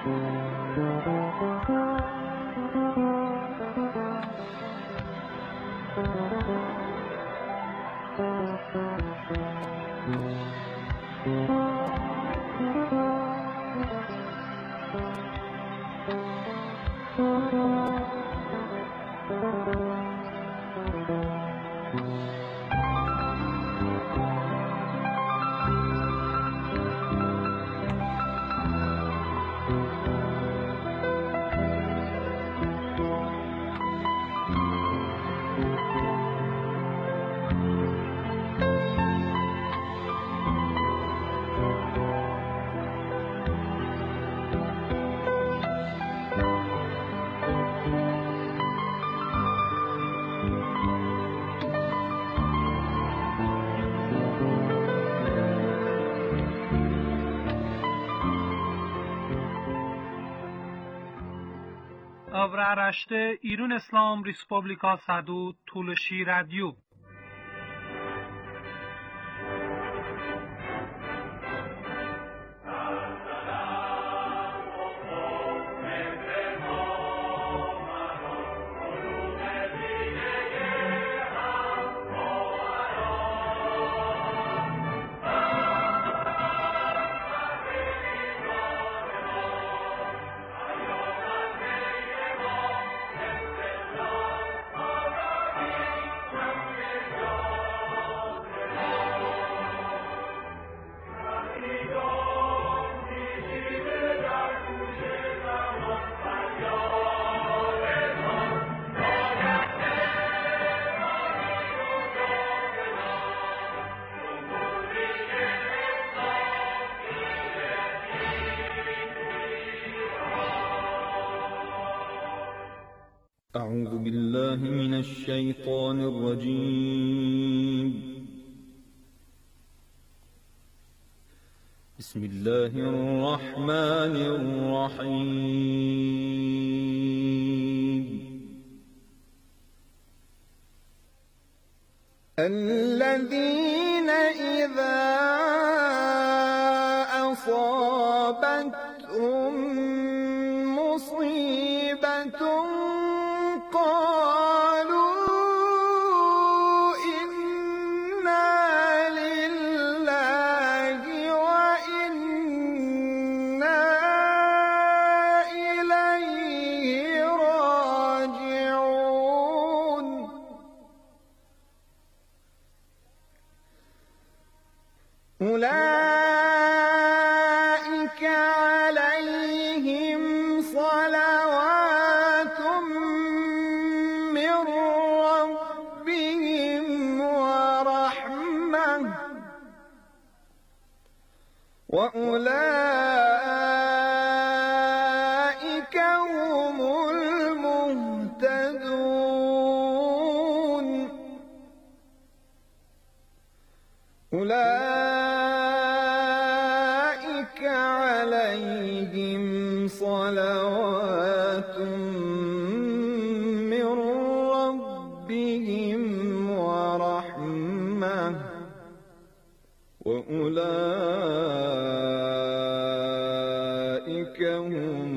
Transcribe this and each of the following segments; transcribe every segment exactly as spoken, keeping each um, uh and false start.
Avraaraşte İran İslam Respublika Sadu Tulshi Radio. أعوذ بالله من الشيطان الرجيم. بسم الله الرحمن الرحيم. الذين إذا أصابتهم مصيبة أولئك عليهم صلوات من ربهم ورحمة وأولئك هم المهتدون. أولئك عليهم صلوات من ربهم ورحمة وأولئك هم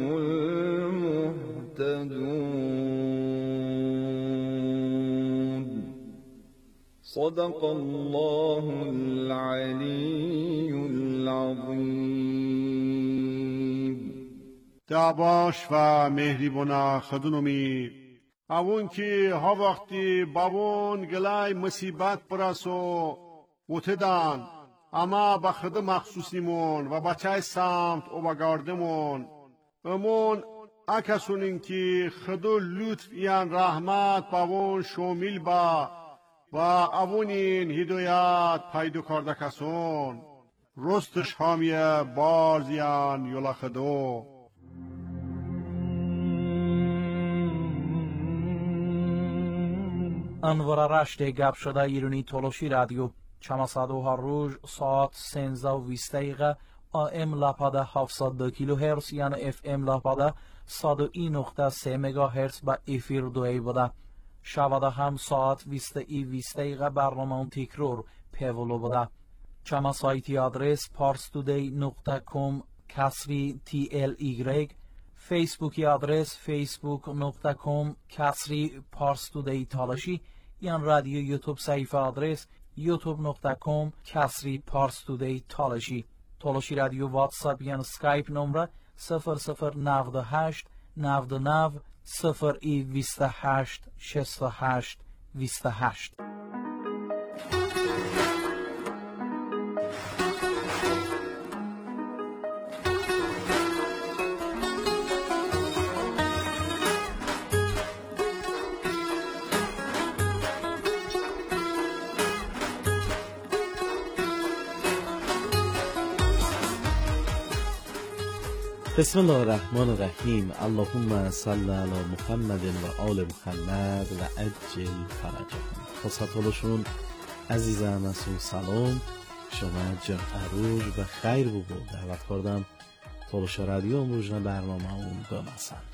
المهتدون. صدق الله العلی العظیم. دعواش و مهریبونا خدونومی اون که ها وقتی بابون گلای مصیبت براسو وتدان اما با خد مخصوصیمون و بچه سمت و بگاردمون امون اکسونین که خدو لطف یان رحمت بابون شومیل با و اونین هدایت پیدا کرده کسون رستش حامیه بارزیان یولا خدو. انوارارشت گپ شده ایرانی تولوشی رادیو چماسادو روز ساعت سنزده و بیست دقیقه آم لپاده هفتصد و دو کیلو هرتز یعنی اف ام لپاده صد و یک نقطه سه مگا هرتز با افیر دوی بوده. شواده هم ساعت بیست ای بیست دقیقه برنامه تکرار پیولو بوده. چما سایتی آدرس پارس تودی نقطه کام کسری تی ال ایگرگ فیسبوکی آدرس فیسبوک نقطه کام کسری پارس تودی تالاشی یا رادیو یوتیوب صفحه آدرس یوتیوب نقطه کام کسری پارس تودی تالاشی. تالاشی رادیو واتساپ یا اسکایپ نمره صفر صفر نود هشت نود و نه صفر ای بیست و هشت شصت و هشت بیست و هشت. بسم الله الرحمن الرحیم. اللهم صل علی محمد و آل محمد و عجل فرجهم. خصوصا عزیزم اسو سلام شما جمعروج و خیر بگو دعوت کردم تالش رادیو امروز برنامه اون بمسند.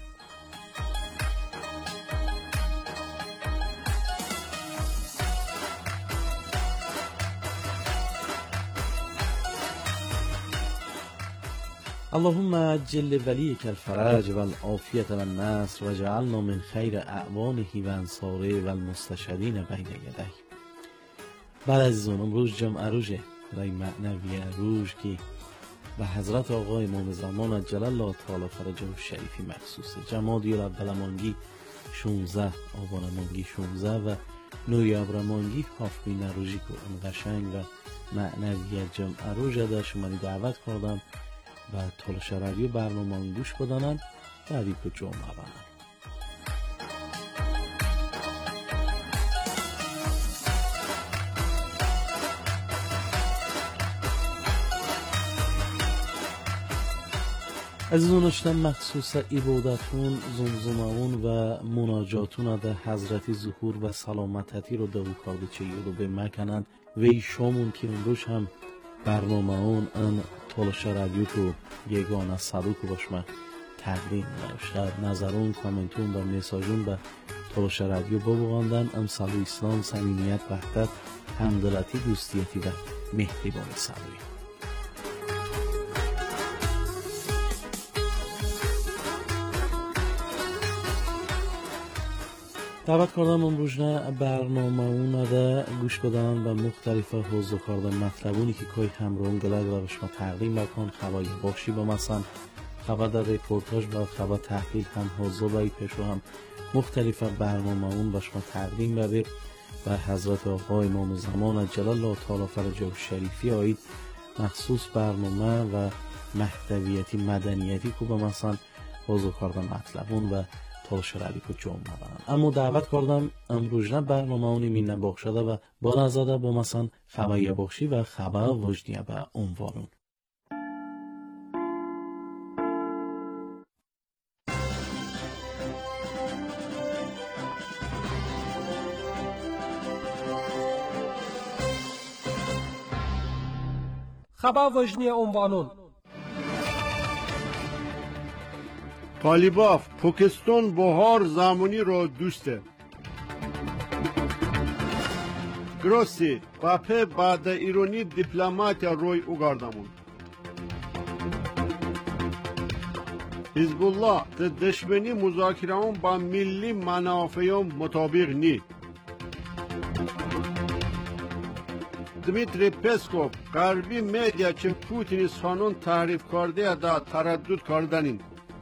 اللهم عجل ولیک الفرج و العافیت و النصر و جعلنا من خیر اعوانه و انصاره و المستشهدین بین یدیه. بعد عزیزان امروز جمعه روزه رای معنوی روز که به حضرت آقای امام زمان عجل الله تعالی فرجه و شریفی مخصوصه. جمادی الاول مانگی شانزده، آبان مانگی شانزده و نویابر مانگی هفت نروژی که اون قشنگ و معنوی جمعه روزه در شما دعوت کردم و تالش رادیو برنامه گوش بدانند بعدی که جمعه بانند. عزیزان اشتم مخصوص عبادتون زمزمون و مناجاتون در حضرت ظهور و سلامتی رو دو کارده چه یادو به مکنند و ایشامون که امروز هم برنامه اون ان تالش رادیو تو یگانه صدوق باش من تقدیم داشت. نظرون کامنتون و میساجون به تالش رادیو ببغاندن. امثال اسلام صمیمیت وحدت همدلتی دوستیتی و مهربانی صبری. دعوت کردم امروز برنامه اون ده گوش بدن به مختلف حوزه کردن مطلبونی که کوی همرون گلد و بشما تقدیم بکن. خبای باشی با مثلا خبر در ریپورتاج و خبر تحلیل هم حوزه بایی پیش و هم مختلف برنامه اون بشما تقدیم ببیر و حضرت آقای امام زمان عجل الله تعالی فرجه و شریفی آید مخصوص برنامه و محتویتی مدنیتی که با مثلا حوزه کردن مطلبون و تالش رادیو که جمعه بانند. اما دعوت کردم امروز برنامه اونی می نباخشده و با نزاده با مثلا خبای بخشی و خبر وجدیه به عنوانون. خبر وجدی عنوانون. قالیباف پاکستان بهار زمانی را دوسته. گروسی پاپه بعد ایرانی دیپلمات روی اوگاردامون. حزب الله ده دشمنی مذاکره‌ام با ملی منافعم مطابق نی. دمیتری پسکوف غربی مدیا که پوتین سانون تعریف کرده دا تردد کردنین.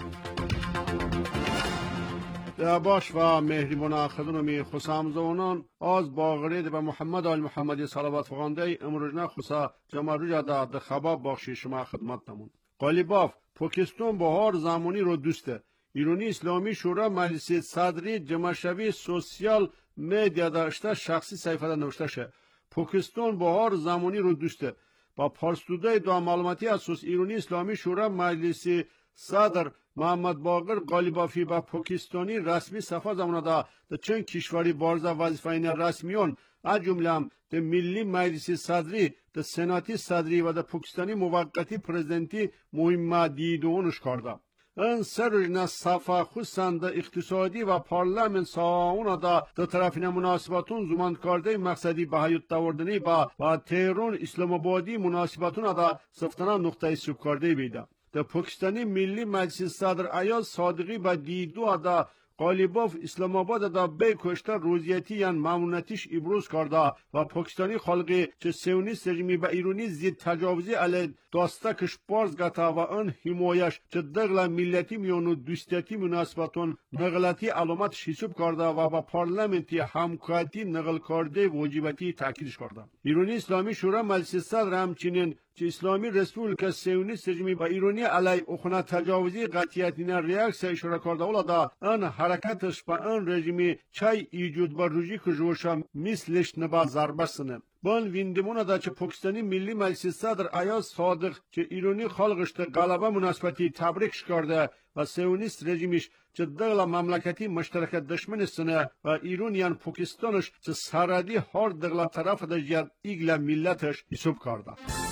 باش و مهربان خدمت خسامزونان از باغرید و محمد آل محمدی صلوات فرخنده امروزنا خسا جمع روی در خبر بخشی شما خدمت نمون. قالیباف پاکستان بهار زمانی رو دوسته. ایرانی اسلامی شورا مجلس صدری جمعشوی سوسیال مدیا داشته شخصی صحیفه نوشته شه. پاکستان بهار زمانی رو دوسته. با پارستوده دو معلوماتی اساس ایرانی اسلامی شورا مجلس صدر محمد باقر قالیبافی با پاکستانی رسمی صفحه زمانه دا ده چند کشوری بارزه وظیفه‌ین رسمیون از جمله هم ده ملی مجلس صدری ده سناتی صدری و ده پاکستانی موقتی پرزیدنتی مهم دیدونش کرده. این سرجنا صفحه خصوصا ده اقتصادی و پارلمان ساونه دا ده طرفین مناسباتون زمان کرده مقصدی به حیات آوردنی با با تهران اسلام آبادی مناسباتون دا سفتنا نقطه سوب کرده بیده. در پاکستانی ملی مجلس صدر ایاز صادقی با دیدو دا قالیباف اسلام آباد دا به کشته روزیتی یان ممنونتیش ابروز کرده و پاکستانی خلقی چه سیونیست رژیمی به ایرانی زید تجاوزی علیه داسته کش پارز گتا و آن حمایش چه دغل ملتی میون و دوستیتی مناسبتون نقلتی علامت حساب کرده و با پارلمنتی همکاتی نقل کرده واجباتی تاکیدش کرده. ایرانی اسلامی شورا مجلس صدر همچنین چه اسلامی رسپوبلیک سیونیست رژیمی با ایرانی علیه اخنا تجاوزی قطعیتینا ریاکس اشاره کرده ولی آن حرکتش با آن رژیمی چای ایجود بر روزی که جوشم مثلش نبا ضربه سنه. بان ویندمونه دا چه پاکستانی ملی مجلس صدر ایاز صادق چه ایرانی خلقش ده غلبه مناسبتی تبریکش کرده و سیونیست رژیمش چه دغل مملکتی مشترک دشمن سنه و ایرانیان پاکستانش چه سرحدی هر دغل طرف ده جد ایگل ملتش حساب کرده.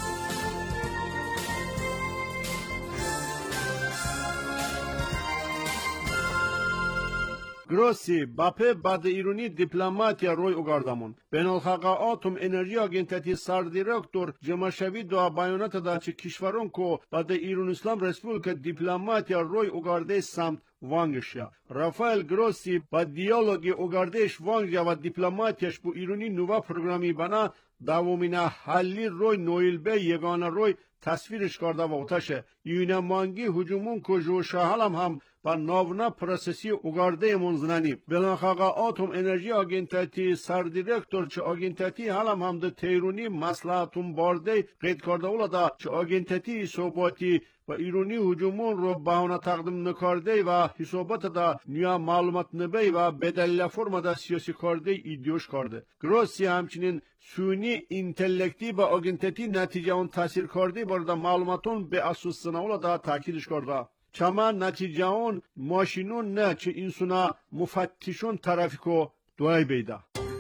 گروسی باپه بعد ایرانی دیپلماتیا روی اگردامون بین الحق آتوم انرژی آگنتتی سردیرکتور جمشوی دو بیانات دا چه کشورون کو بعد ایران اسلام رسپوبلیک دیپلماتیا روی اگرده سمت وانگشیا رافائل گروسی با دیالوگی اگردهش وانگیا و دیپلماتیش بو ایرانی نووا پروگرامی بنا دوامینه حلی روی نویل به یگانه روی تصویرش کرده و اتشه یونه مانگی هجومون که جوشه حالم هم با ناونا پروسسی اگرده منزنانی بلانخاقا آتوم انرژی آگنتتی سردیرکتور چه آگنتتی حالم هم ده تیرونی مسلحتون بارده قید کرده اولا چه آگنتتی صحباتی و ایرانی هجومون رو بهانه تقدیم نکرده و حسابات دا نیا معلومات نبی و بدلیل فرم دا سیاسی کرده ایدیوش کرده. گروسی همچنین سونی انتلکتی با آگنتتی نتیجه اون تاثیر کرده برده معلوماتون به اساس سنولا دا تاکیدش کرده. چما نتیجه اون ماشینون نه چه اینسونا مفتشون ترافیکو دوای بیده.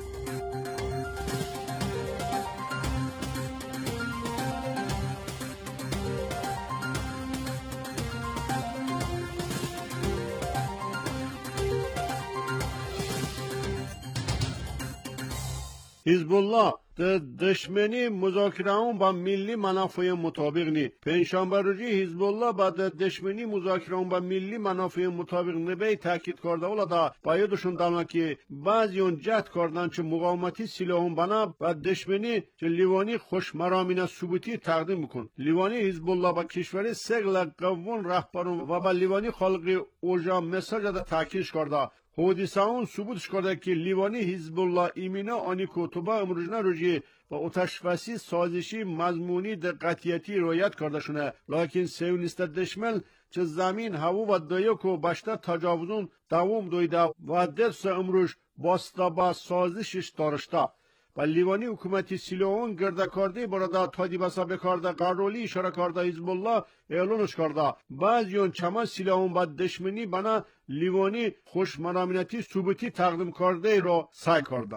حزب الله دشمنی مذاکره با ملی منافع مطابق نی پنجشنبه روزی حزب الله با دشمنی مذاکره با ملی منافع مطابق نبی تاکید کرده ولی دا بایدشون دارن که بعضیون جهت کردن چه مقاومتی سلاحون بنا و دشمنی چه لیوانی خوش مرامین ثبوتی تقدیم بکن. لیوانی حزب الله با کشور سگل قوون رهبرون و با لیوانی خلق اوجا مساج دا تاکیدش کرده. حادثه اون ثبوتش کرده که لیوانی حزب الله ایمینا آنی کوتوبا امروزنه روزی و اتشفسی سازشی مضمونی دقتیتی رویت کرده شونه لیکن سیونیست دشمن چه زمین هوا و دایکو بشته تجاوزون دوام دویده و دست امروز باستا با سازشش دارشته و لیوانی حکومتی سیلوون گرده کرده برادا تادی بسا بکارده قرولی اشاره کرده حزب الله اعلانش کرده بعضیون چما سیلوون با دشمنی بنا لیوانی خوش مرامنتی ثبوتی تقدیم کرده را سعی کرده.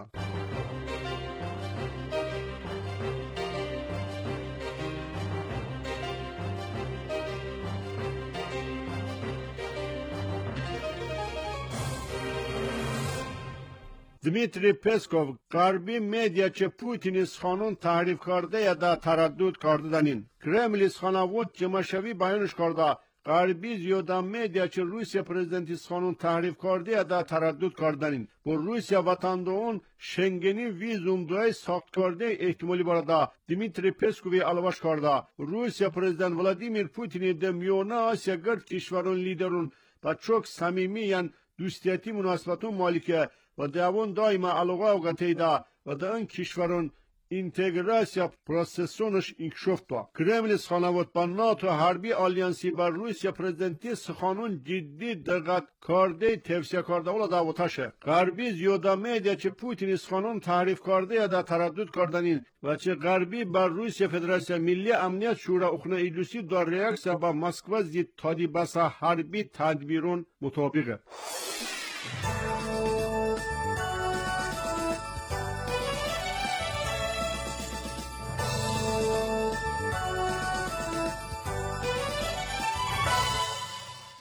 دمیتری پسکوف غربی مدیا چه پوتین از خانون تحریف کرده یا دا تردد کرده دانین کرمل از خانوات جمشوی بیانش کرده غربی زیاده مدیا چه روسیه پرزیدنت از خانون تحریف کرده یا دا تردد کرده دانین با روسیه وطندون شنگنی ویزوم دوی ساخت کرده احتمالی برده دمیتری پسکوفی علواش کرده روسیه پرزیدنت ولادیمیر پوتین دمیونه آسیا گرد کشورون لیدرون با چوک صمیمی یان دوستیتی مناسبتون مالکه و دوان دائما علاقه و قطعیده و در این کشورون اینتگراسیا پروسسونش انکشاف داد. کرمل خانوات با ناتو حربی آلیانسی بر روسیه پرزیدنتی سخانون جدی دقت کرده توصیه کرده ولی دعوتشه. غربی زیاده میده چه پوتین سخانون تحریف کرده یا در تردد کردنین و چه غربی بر روسیه فدراسیون ملی امنیت شورا اخنه ایدوسی در ریاکسیا با مسکو زید تادی بسا حربی تدبیرون مطابقه.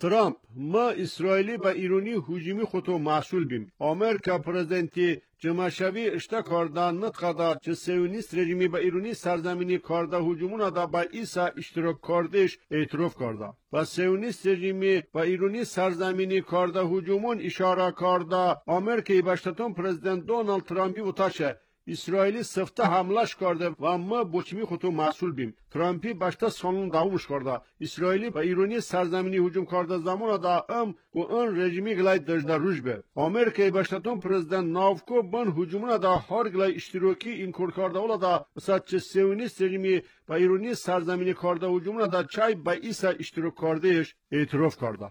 ترامپ ما اسرائیلی به ایرانی هجومی خودو محصول بیم. آمریکا پرزیدنتی جمعشوی اشتا کرده نتقدر که سیونیست رژیمی به ایرانی سرزمینی کرده هجومون دا به ایسا اشتراک کردش اعتراف کرده و سیونیست رژیمی به ایرانی سرزمینی کرده هجومون اشاره کرده آمریکای بشتتون پرزیدنت دونالد ترامپی وطاشه اسرائیلی سفته حملش کرده و ما بچمی خودو محصول بیم. ترامپی باشتا سانون داومش کرده اسرائیلی به ایرانی سرزمینی هجوم کرده زمان دا ام و اون رژیمی گلای دجده روش به آمریکای باشتون پرزیدنت ناوکو بن هجومون دا هر گلای اشتراکی این کار کرده ولی دا مثلا چه سیونیست رژیمی به ایرانی سرزمینی کرده هجومون دا چای به ایسا اشتراک کردهش اعتراف کرده.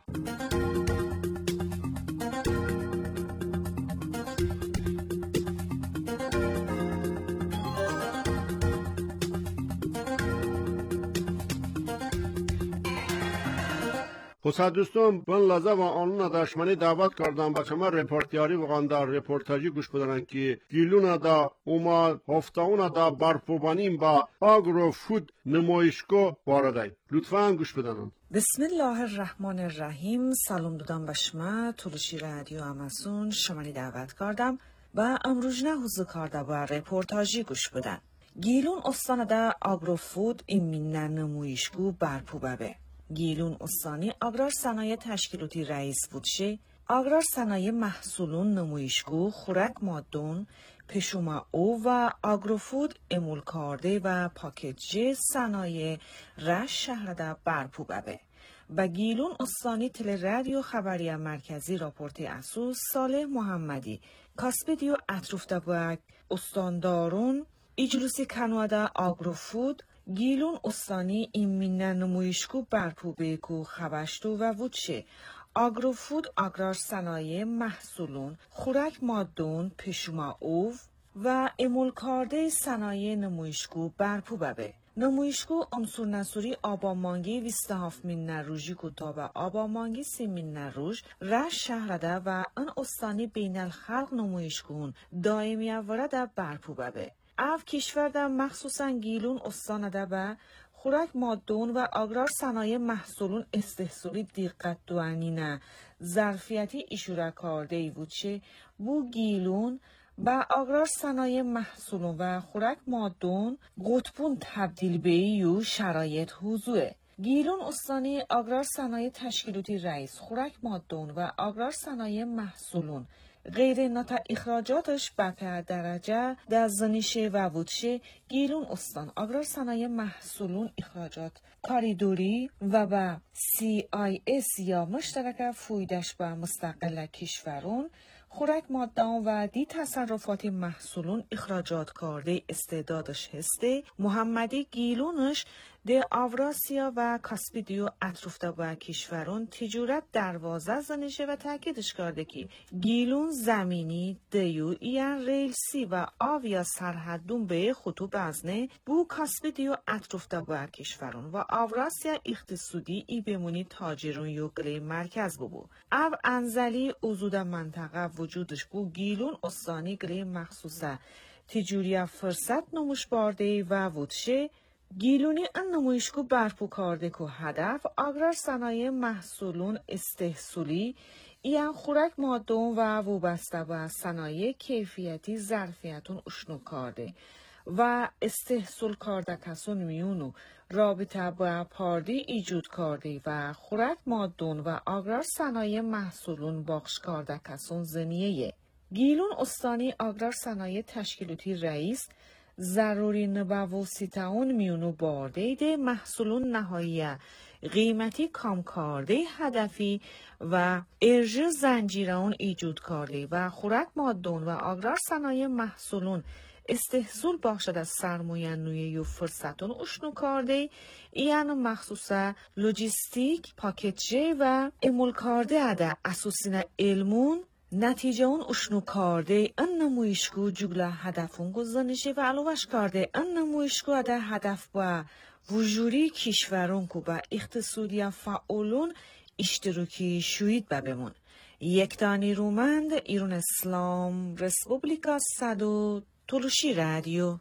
خصوص دوستان بن لحظه و آنون داشمانی دعوت کردم با شما رپورتیاری و در رپورتاجی گوش بدن که گیلون دا اوما هفتاون دا برپوبانیم با آگرو فود نمایشگاه وارده. لطفاً گوش بدن. بسم الله الرحمن الرحیم. سلام دادم به شما تولشی رادیو آمازون شمانی دعوت کردم و امروز نه حضور کرده با رپورتاجی گوش بدن. گیلون استان دا آگرو فود این نمایشگاه برپوبه. گیلون استانی آگرار صنایع تشکیلاتی رئیس بودشه آگرار صنایع محصولون نمایشگاه خوراک مادون پشوما او و آگروفود امول کارده و پاکیجی صنایع رش شهر دا برپو ببه. با گیلون استانی تل رادیو خبری مرکزی راپورت اسوس صالح محمدی کاسپیدیو اطروف دا باگ استاندارون ایجلوسی کنوادا آگروفود گیلون استانی این مینن نمایشگاه برپوبه کو خبشتو و وچه آگروفود آگرار صنایع محصولون خوراک مادون پشوما اوو و امول کارده صنایع نمایشگاه برپوبه. نمایشگاه عنصر نسوری آبامانگی بیست و هفت مین نروژی کتاب آبامانگی سی مین نروژ رش شهرده و ان استانی بین الخلق نمایشگون دائمی ورده برپوبه. اف کشور در مخصوصا گیلون استان ده به خوراک مادون و آگرار صنایع محصولون استحصالی دقت دوانینه ظرفیتی اشاره کرده ای بود چه بو گیلون با آگرار صنایع محصولون و خوراک مادون قطبون تبدیل به ایو شرایط حضوره. گیلون استانی آگرار صنایع تشکیلاتی رئیس خوراک مادون و آگرار صنایع محصولون غیر ناتا اخراجاتش بطه درجه در زنیشه و وودشه گیلون استان آگرار صنایع محصولون اخراجات کاریدوری و با سی آی اس یا مشترک فویدش با مستقل کشورون خوراک مادون و دی تصرفات محصولون اخراجات کرده استعدادش هسته محمدی گیلونش ده آوراسیا و کاسپیدیو اطروفته با کشورون تجارت دروازه زنشه و تاکیدش کرده که گیلون زمینی دیو ایان ریلسی و آویا سرحدون به خطوط ازنه بو کاسپیدیو اطروفته با کشورون و آوراسیا اقتصادی ای بمونی تاجرون یوگلی مرکز بو او انزلی وجود منطقه وجودش بو گیلون استانی گلی مخصوصه تجوری فرصت نموش بارده و وودشه گیلونی ان نمایشگاه برپو کرده که هدف آگرار صنایع محصولون استحصالی ایان خوراک مادون و وابسته به صنایع کیفیتی ظرفیتون اشنو کرده و استحصال کرده کسون میونو رابطه با پاردی ایجود کرده و خوراک مادون و آگرار صنایع محصولون باخش کرده کسون زنیه. گیلون استانی آگرار صنایع تشکیلاتی رئیس ضروری نبوسیتاون میونو بارده ده محصولون نهایی قیمتی کم کرده هدفی و ارژ زنجیران ایجود کرده و خوراک مادون و آگرار صنایع محصولون استحصال باشد از سرمایه نویی و فرصتون اشنو کرده ایان مخصوصا لوجیستیک پاکیجی و امول کرده اده اساسین علمون نتیجه اون اشنو کرده ان نمایشگاه جگله هدفون گذانشه و علاوش کرده ان نمایشگاه ده هدف با وجوری کشورون که با اقتصادی فعالون اشتراکی شوید ببمون. یک دانی رومند ایران اسلام رسپوبلیکا صدو تولشی رادیو.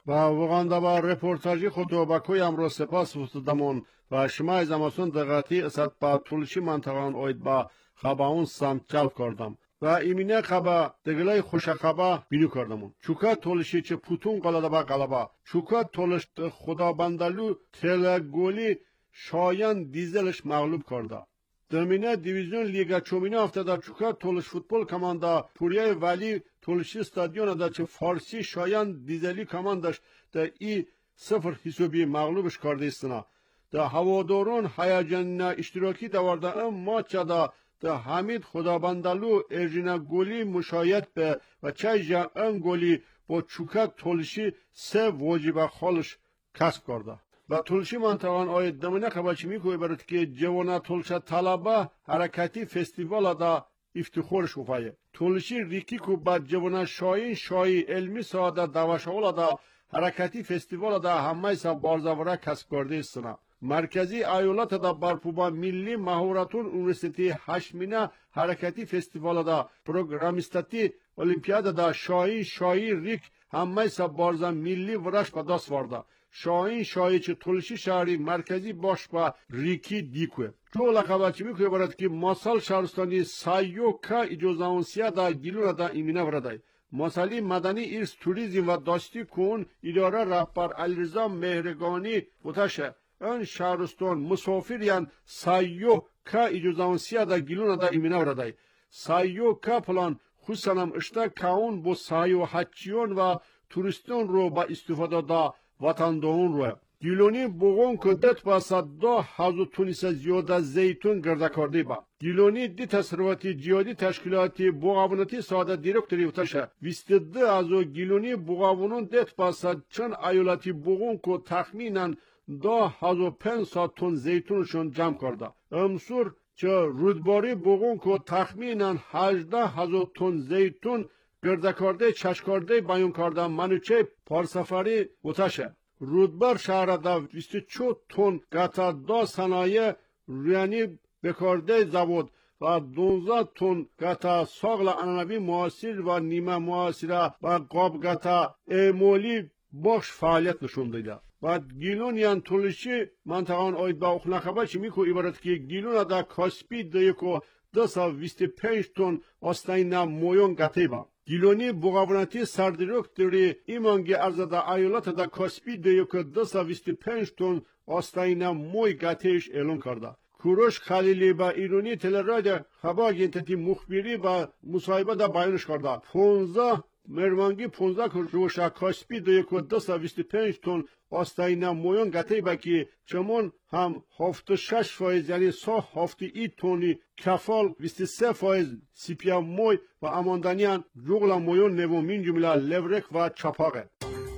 و وقانده با رپورتاجی خود و با کوی امروز سپاس فتدمون و شما از اماسون دقیقی اسد با طولشی منطقان اوید با خباون سمت جلب کردم و ایمینه خبا دگلای خوش خبا بینو کردمون چوکا طولشی چه پوتون قلاده با قلبا چوکا طولش خدا بندلو تلگولی شایان دیزلش مغلوب کرده درمینه دیویزیون لیگا چومینه افتاده چوکا طولش فوتبال کمانده پوریای ولی طولشی استادیون ده چه فارسی شایان دیزلی کماندش ده ای صفر حسابی مغلوبش کرده استنا ده هواداران هیجان اشتراکی دوارده ام ماچه ده ده حمید خدابندلو ارژینا گولی مشایعت به و چه جا ام گولی با چوکا طولشی سه واجب خالش کسب کرده و طولشی منطقان آید دمینه خبرچی میکوی برد که جوانا طولشه طلبه حرکتی فستیوال دا افتخارش افایه طولشی ریکی که بعد جوانا شاین شایی علمی ساده دواشاول دا حرکتی فستیوال دا همه سا بارزاوره کسب کرده استنا مرکزی ایالات دا برپوبا ملی مهارتون اونیورسیتی هشمینه حرکتی فستیوال دا پروگرامیستاتی اولیمپیاد دا شاین شایی ریک همه سا بارزا ملی ورش با دست وارده شاین شایی چه طولشی شهری مرکزی باش با ریکی دیکوه چو لقباچی میکوه برد که ماسال شهرستانی سایو که اجازانسیه دا گیلون دا ایمینه وردای مسئله مدنی ایرس توریزم و داشتی کن اداره رهبر علیرضا مهرگانی بوتشه ان شهرستان مسافریان سایو که اجازانسیه دا گیلون دا ایمینه وردای سایو که پلان خصوصا اشتا کون با سایو حچیون و توریستان رو با استفاده دا وطندون رو گیلونی بوغون کدت با صدا هزو تونیس زیاده زیتون گرده کرده با گیلونی دی تصرفاتی جیادی تشکیلاتی بوغابونتی ساده دیرکتری وطشه ویستده ازو گیلونی بوغابونون دت با صد چند ایولاتی بوغون که تخمیناً دا هزو پن سات تون زیتونشون جمع کرده امسور چه رودباری بوغون که تخمیناً هجده هزو تون زیتون گرده کرده چش کرده بیان کرده منوچه پارسفری وطشه رودبار شهر دا بیست و چهار تن گتا دا صنایع رویانی بکارده زود و دوازده تن گتا ساغل انانوی معاصر و نیمه معاصره و قاب گتا ایمولی بخش فعالیت نشون دیده و گیلون یان طولشی منطقان آید با اخنا خبر چی میکو عبارت که گیلون دا کاسپی دیکو دو سا بیست و پنج تن آستین مویون گته با گیلونی بوغابونتی سردیروک داری ایمانگی ارزده ایالات دا کاسپی دیو که دو سا بیست و پنج تن آستین موی گتهش اعلان کرده کوروش خلیلی با ایرانی تلراد خبر گینتتی مخبری با مصاحبه دا بیانش کرده پونزده مرمانگی پونزده که روشا کاسپی دیو که دو سا بیست و پنج تن آستین مویون گته با که چمون هم هفت شش فایز یعنی سا هفت ای تونی کفال بیست و سه فایز سیپیا موی و اماندانیان جوغلا مویون نومین جمله لورک و چپاقه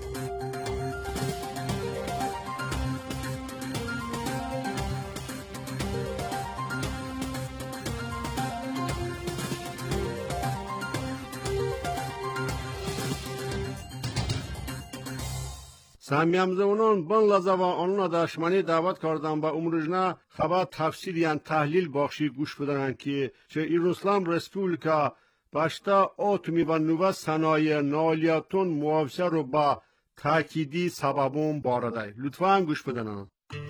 سمیامزونان بان لازا و آنونا داشمانی دعوت کردن با امروجنا خبر تفسیر یان تحلیل بخشی گوش بدنن که چه ایروسلام رسپولیکا باشتا آتومی و نوو صنایع نالیاتون موافسه رو با تاکیدی سببون بارده لطفاً گوش بدنن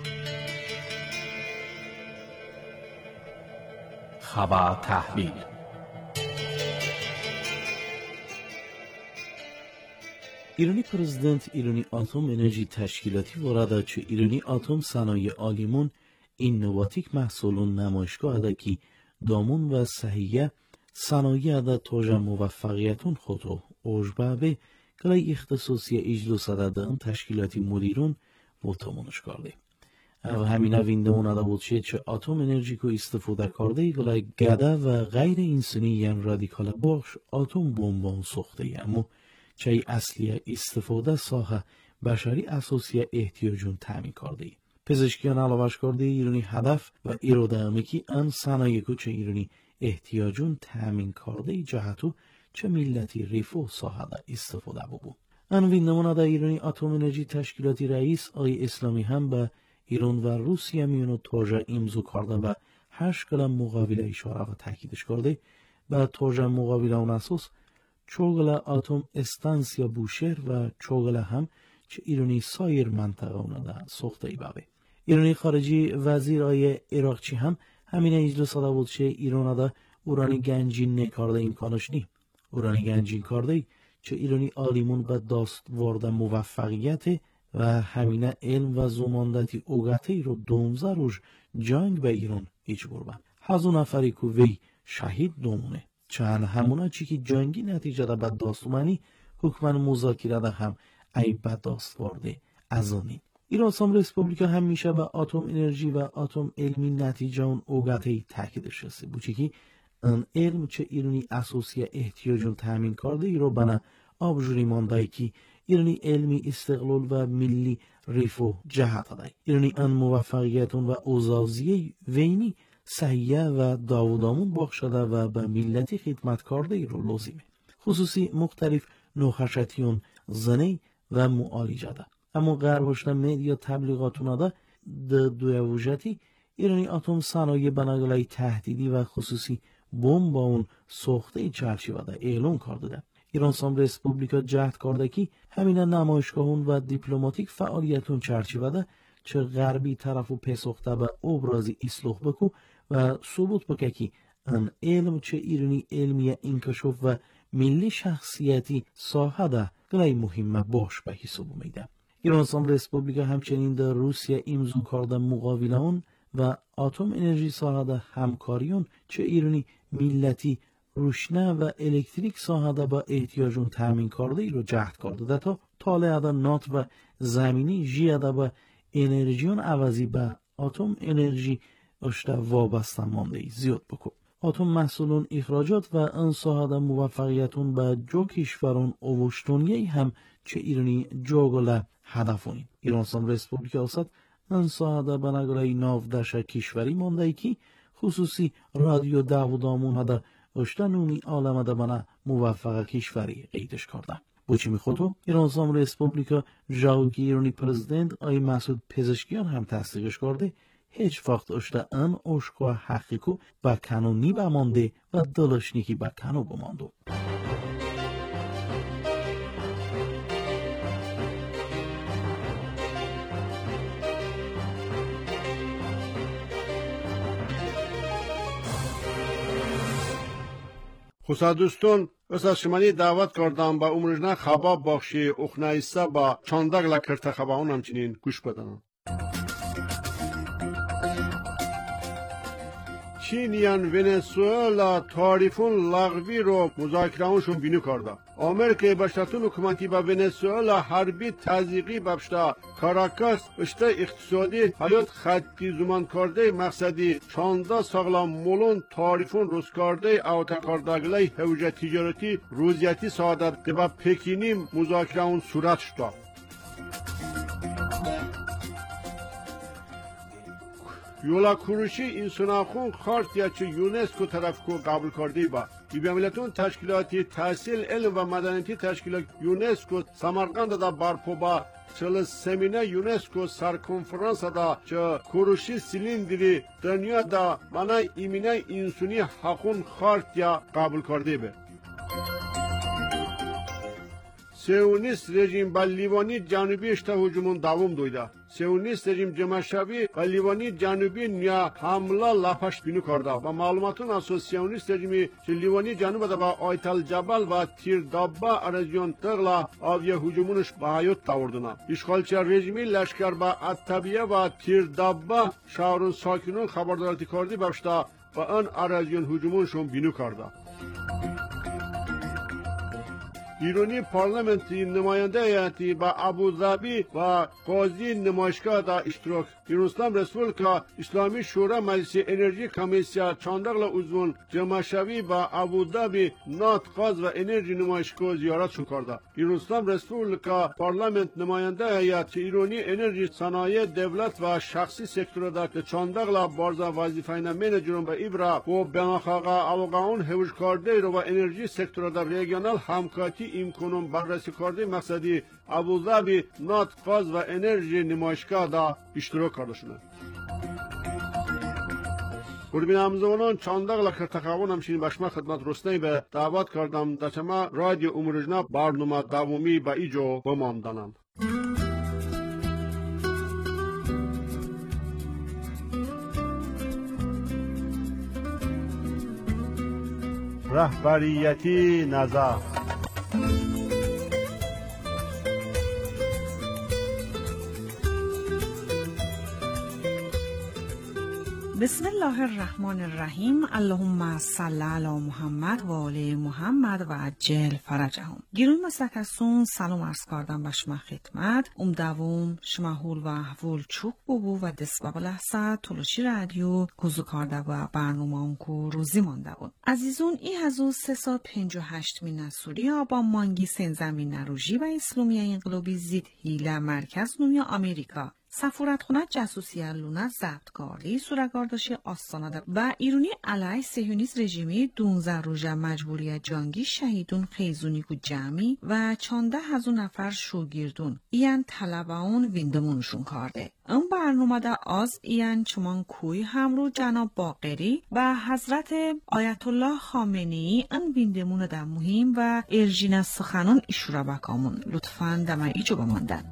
خبر تحلیل ایرانی پرزیدنت ایرانی اتم انرژی تشکیلاتی وارد چه ایرانی اتم صنایع آلیمون اینوواتیک محصولون نمایشگاه ادا کی دامون و صحیحه صنایع ادا توجه موفقیتون خودو اوجبه کلای اختصاصی اجلس ادا تشکیلاتی مدیرون و تمونش کرده و همین ویندمون ادا بود چه اتم انرژی کو استفاده کرده کلای گده و غیر انسانی یان رادیکال بخش اتم بمبان ساخته اما چه اصلی استفاده ساحه بشری اساسی احتیاجون تامین کرده پزشکیان علاوهش کرده ایرانی هدف و اراده امیکی ان صنایع کو چه ایرانی احتیاجون تامین کرده جهتو چه ملتی ریفو ساحه دا استفاده ببو ان ویندمون دا ایرانی اتم انرژی تشکیلاتی رئیس آقای اسلامی هم به ایران و روسیه میونو توجه امضا کرده و هشت کلم مقابله اشاره و تاکیدش کرده به توجه مقابله اون اساس چوغلا اتم استانسیا بوشهر و چوغلا هم چه ایرانی سایر منطقه اونا ده سخته ای بابه. ایرانی خارجی وزیر آی عراقچی هم همین اجلس ساده بود چه ایران ده اورانی گنجین نکارده امکانش نی. اورانی گنجین کارده چه ایرانی آلیمون به داست وارد موفقیت و همینه علم و زماندتی اوگتی رو دونزه روش جنگ به ایران ایچ بربن. هزو نفری که وی شهید دومونه. چند همونا چی که جنگی نتیجه ده به داستومنی حکمن مذاکره ده هم ای به داست وارده ازانی. ایران اسلامی ریسپوبلیکا همیشه به اتم انرژی و اتم علمی نتیجه اون اوگتی تاکیدش رسید. بوچی که ان علم چه ایرانی اساسی احتیاجون تامین کرده ای رو بنا آبجوری مانده که ایرانی علمی استقلال و ملی ریفو جهت دای. ایرانی ان موفقیتون و اوزازی وینی صحیح و داودامون بخشده و به ملتی خدمت کرده ای رو لازمه. خصوصی مختلف نوخشتیون زنی و معالجه ده. اما غربشتن میدیا تبلیغاتون ده ده دویوجتی ایرانی اتم صنایع بناگلای تهدیدی و خصوصی بمب با اون ساخته چرچی وده اعلان کرده ده. ایران اسلامی ریسپوبلیکا جهد کرده که همین نمایشگاهون و دیپلماتیک فعالیتون چرچی وده چه غربی طرفو پسخته به ابرازی اصلاح بکو و ثبوت بکه که ان علم چه ایرانی علمی انکشاف و ملی شخصیتی ساحه ده گلای مهمه باش به حساب میده. ایران اسلامی ریسپوبلیکا همچنین در روسیه امضا کرده مقاوله‌اون و اتم انرژی ساحه ده همکاریون چه ایرانی ملتی روشنه و الکتریک ساحه ده با احتیاجون تامین کرده ای رو جهد کرده ده تا طالع ده نات و زمینی جیه ده با انرژیون عوضی به اتم انرژی اشته وابسته مانده ای زیاد بکن. اتم محصولون اخراجات و ان ساحه ده موفقیتون به جو کشورون اوشتونیه هم چه ایرانی جاگله هدفونین. ایران اسلامی ریسپوبلیکا است ان ساحه ده بناگلای ناودش کشوری مانده ای که خصوصی رادیو داودامون هده اشته نومی عالم ده بنا موفق کشوری قیدش کرده. بوچی میخوتو ایران اسلامی ریسپوبلیکا جاوگی ایرانی پرزیدنت آی مسعود پزشکیان هم تصدیقش کرده هیچ وقت اشته ان اشکا حقیقو با کانونی بمانده و دلشنیکی با کانو بماندو. خصوصا دوستان از شمالی دعوت کردم با عمرجنا خباب بخشی اخنایسته با چاندق لکرت خباون همچنین گوش بدن. چینیان ونزوئلا تعریفون لغوی رو مذاکره‌شون بینی کرده. آمریکا باشتون حکومتی با ونزوئلا حربی تزریقی بابشتا کاراکاس اشته اقتصادی حیات خطی زمان کرده مقصدی چانده ساغلام مولون تعریفون روز کرده او تکاردگلی حوجه تجارتی روزیتی سعادت که با پکینی مذاکره‌ون صورت شده. یولا کوروشی انساناخون خارتیا چه یونسکو طرف کو قبول کرده با بی‌ملتون تشکیلاتی تحصیل علم و مدنیتی تشکیلات یونسکو سمرقند دا بارپو با چل سمینه یونسکو سر کنفرانس دا چه کوروشی سیلیندری دنیا دا منای ایمینه انسانی حقون خارتیا قبول کرده به سیونیست رژیم با لیوانی جنوبی اشته هجومون دوام دویده. سیونیست رژیم جمعشوی با لیوانی جنوبی نیا حمله لپش بینو کرده و معلوماتون اساس سیونیست رژیمی که لیوانی جنوب ده با آیتل جبل و تیر دابا ارزیون تغلا آویه هجومونش به حیات تاوردنا. اشغالچی رژیمی لشکر با اتبیه و تیر دابا شهرون ساکنون خبردارتی کردی باشده و آن ارزیون هجومونشون بینو کرده. ایرانی پارلمنتی نماینده هیئتی با ابوظبی و قاضی نمایشگاه دا اشتراک ایران اسلامی ریسپوبلیکا اسلامی شورا مجلس انرژی کمیسیا چاندغلا عضوون جمعشوی با ابوظبی نات غاز و انرژی نمایشگاه زیارت شو کرده. ایران اسلامی ریسپوبلیکا پارلمنت نماینده هیئت ایرانی انرژی صنایع دولت و شخصی سکتور دا که چاندغلا بارزا وظیفه منیجرون به ایبرا و بناخاقا اوقاون هوش کرده رو و انرژی سکتور دا ریگیونال همکاری امکانون بررسی کرده مقصدی ابوظبی نات غاز و انرژی نمایشگاه دا اشتراک کرده شده. قربین همزمانان چاندق لکر تقوان همچنین بشما خدمت رسنی به دعوت کردم دچما رادیو امروجنا برنامه دوامی به ایجا بماندنم. رهبریتی نظر. بسم الله الرحمن الرحیم. اللهم صل علی محمد و آل محمد و عجل فرجهم. گیروی مسلکسون سلام عرض کردم به شما خدمت. ام دوم شما هول و احوال چوک ببو و دست بابا لحظه تلوشی رادیو گوزو کرده و برنامه اونکو روزی مانده بود. عزیزون ای هزو سه سال پنج و هشت می نسوری با مانگی سنزمین نروژی و اسلامی انقلابی زید هیله مرکز نویا آمریکا سفارتخانه جاسوسی لونه ضبطکاری سورگارداشی آستانه و ایرانی علیه صهیونیست رژیمی دونزده روزه مجبوری جنگی شهیدون خیزونی کو جمعی و چانده هزار نفر شوگیردون ایان طلباون ویندمونشون کرده. اون برنامه دا از ایان چمان کوی همرو جناب باقری و حضرت آیت الله خامنه‌ای ان ویندمون دا مهم و ارجین سخنان ایشورا بکامون. لطفاً دم ایجو بماندن.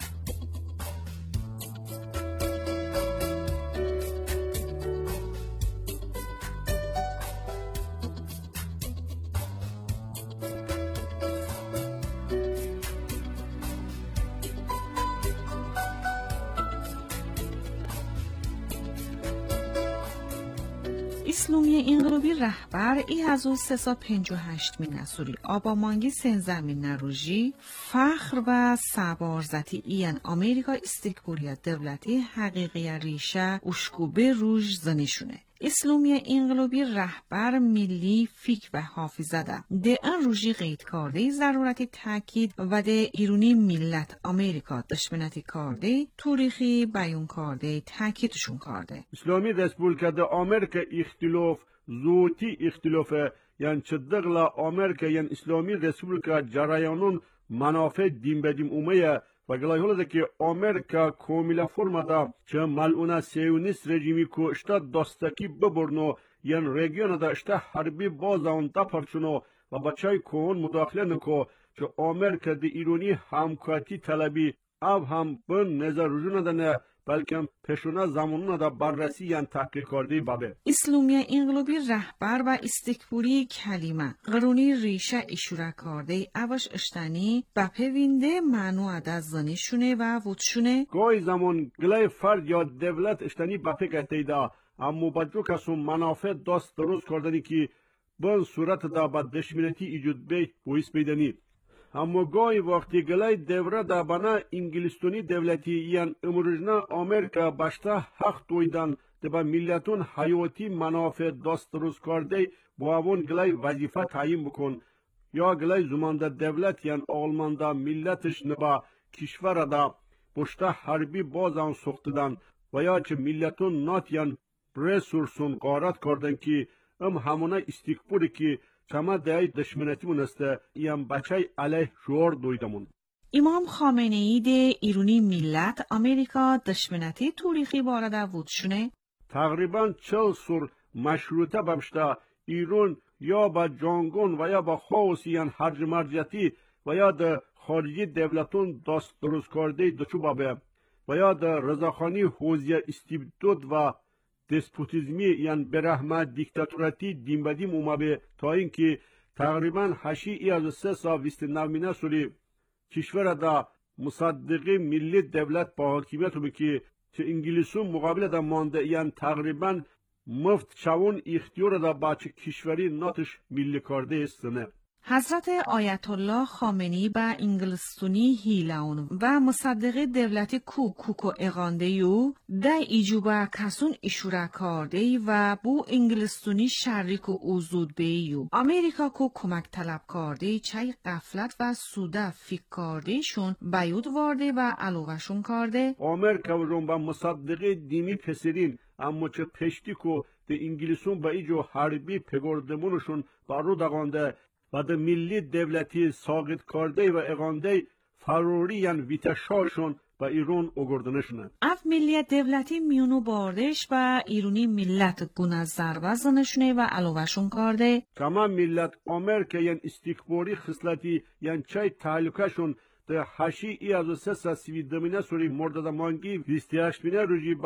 اسلامی انقلابی رهبر ای هزار سه سال پنج و هشت می نسوری آبامانگی سنزمین نروژی فخر و سبارزتی ایان آمریکا استکبوریت دولتی حقیقی ریشه اشکوبه روژ زنیشونه. اسلامی انقلابی رهبر ملی فیک و حافظه ده ده ان روژی قید کرده ضرورت تاکید و ده ایرونی ملت آمریکا دشمنتی کرده تاریخی بیان کرده تاکیدشون کرده. اسلامی رسپولیکا ده آمریکا اختلاف زوتی اختلاف یعنی چدقلا آمریکا یعنی اسلامی رسپولیکا جرایانون منافع دیم بدیم اومه و گلای هولده که آمریکا کاملا فرما دا چه ملعونه سیونیست رژیمی که اشتا داستکی ببرنو یعنی رژیون دا اشتا حربی بازاون دا پرچونو و بچای کون مداخله نکو چه آمریکا دی ایرانی همکاتی طلبی او هم بن نظر رجوع ندنه بلکه پشونه زمانونه دا بررسی یعنی تحقیق کرده بابه. اسلامی انقلابی رهبر و استکبوری کلمه قرونی ریشه اشاره کرده اوش اشتنی بپه وینده معنو عدد زنیشونه و وودشونه گای زمان گلای فرد یا دولت اشتنی بپه گته دا اما بجو کسون منافع داست درست کردنی که بن صورت دا با دشمنتی ایجود بی بویس بیدنی. اما گاهی وقتی گلای دوره دا بنا انگلیستونی دولتی یان امروزنا آمریکا باشتا حق دویدن دبا ملتون حیاتی منافع دست روز کرده با اون گلای وظیفه تعیین بکن یا گلای زمانده دولت یان آلماندا ملتش نبا کشور دا باشتا حربی باز آن سختدن و یا چه ملتون نات یان رسورسون قارت کردن که ام همونه استکبوری که چما دای دشمنتی مونسته یم بچای علیه شعار دویدمون. امام خامنه ای ده ایرونی ملت آمریکا دشمنتی تاریخی وارد وودشونه تقریبا چل سور مشروطه بمشته ایران یا با جانگون و یا با خاصیان هرج مرجتی و یا ده خارجی دولتون دست درست کرده دچو بابه و یا ده رضاخانی حوزی استبداد و دسپوتیزمی یعنی برحمت دیکتاتوراتی دیم بدیم اومده تا اینکه تقریبا هشی ای از سه سال ویست نومینه سوری کشور دا مصدقی ملی دولت با حاکمیت رو که چه انگلیسون مقابل دا مانده یعنی تقریبا مفت چون اختیار دا با چه کشوری ناتش ملی کرده استنه. حضرت آیت الله خامنه‌ای با انگلستونی هیلاون و مصدق دولتی کو کوکو اقانده یو در ایجوبا کسون اشوره کرده و بو انگلستونی شریک و اوزود بیو امریکا کو کمک طلب کرده چای غفلت و سوده فکر کرده شون بیود وارده و علاقشون کرده. امریکا و روم با مصدق دینی پسرین اما چه پشتی کو ده انگلیسون با ایجو حربی پگردمونشون بارو دقانده و ده ملی دولتی ساقط کرده و اقانده فراری یعنی ویتشاشون و ایران اگردنشونه. اف ملی دولتی میونو باردش و ایرونی ملت گونه ضربه زنشونه و علاوهشون کرده. تمام ملت امریکا یعنی استکباری خصلتی یعنی چای تعلقشون ده هشی ای از سه سا سوی دمینه سوری مردد مانگی ویستی هشت بینه روژی با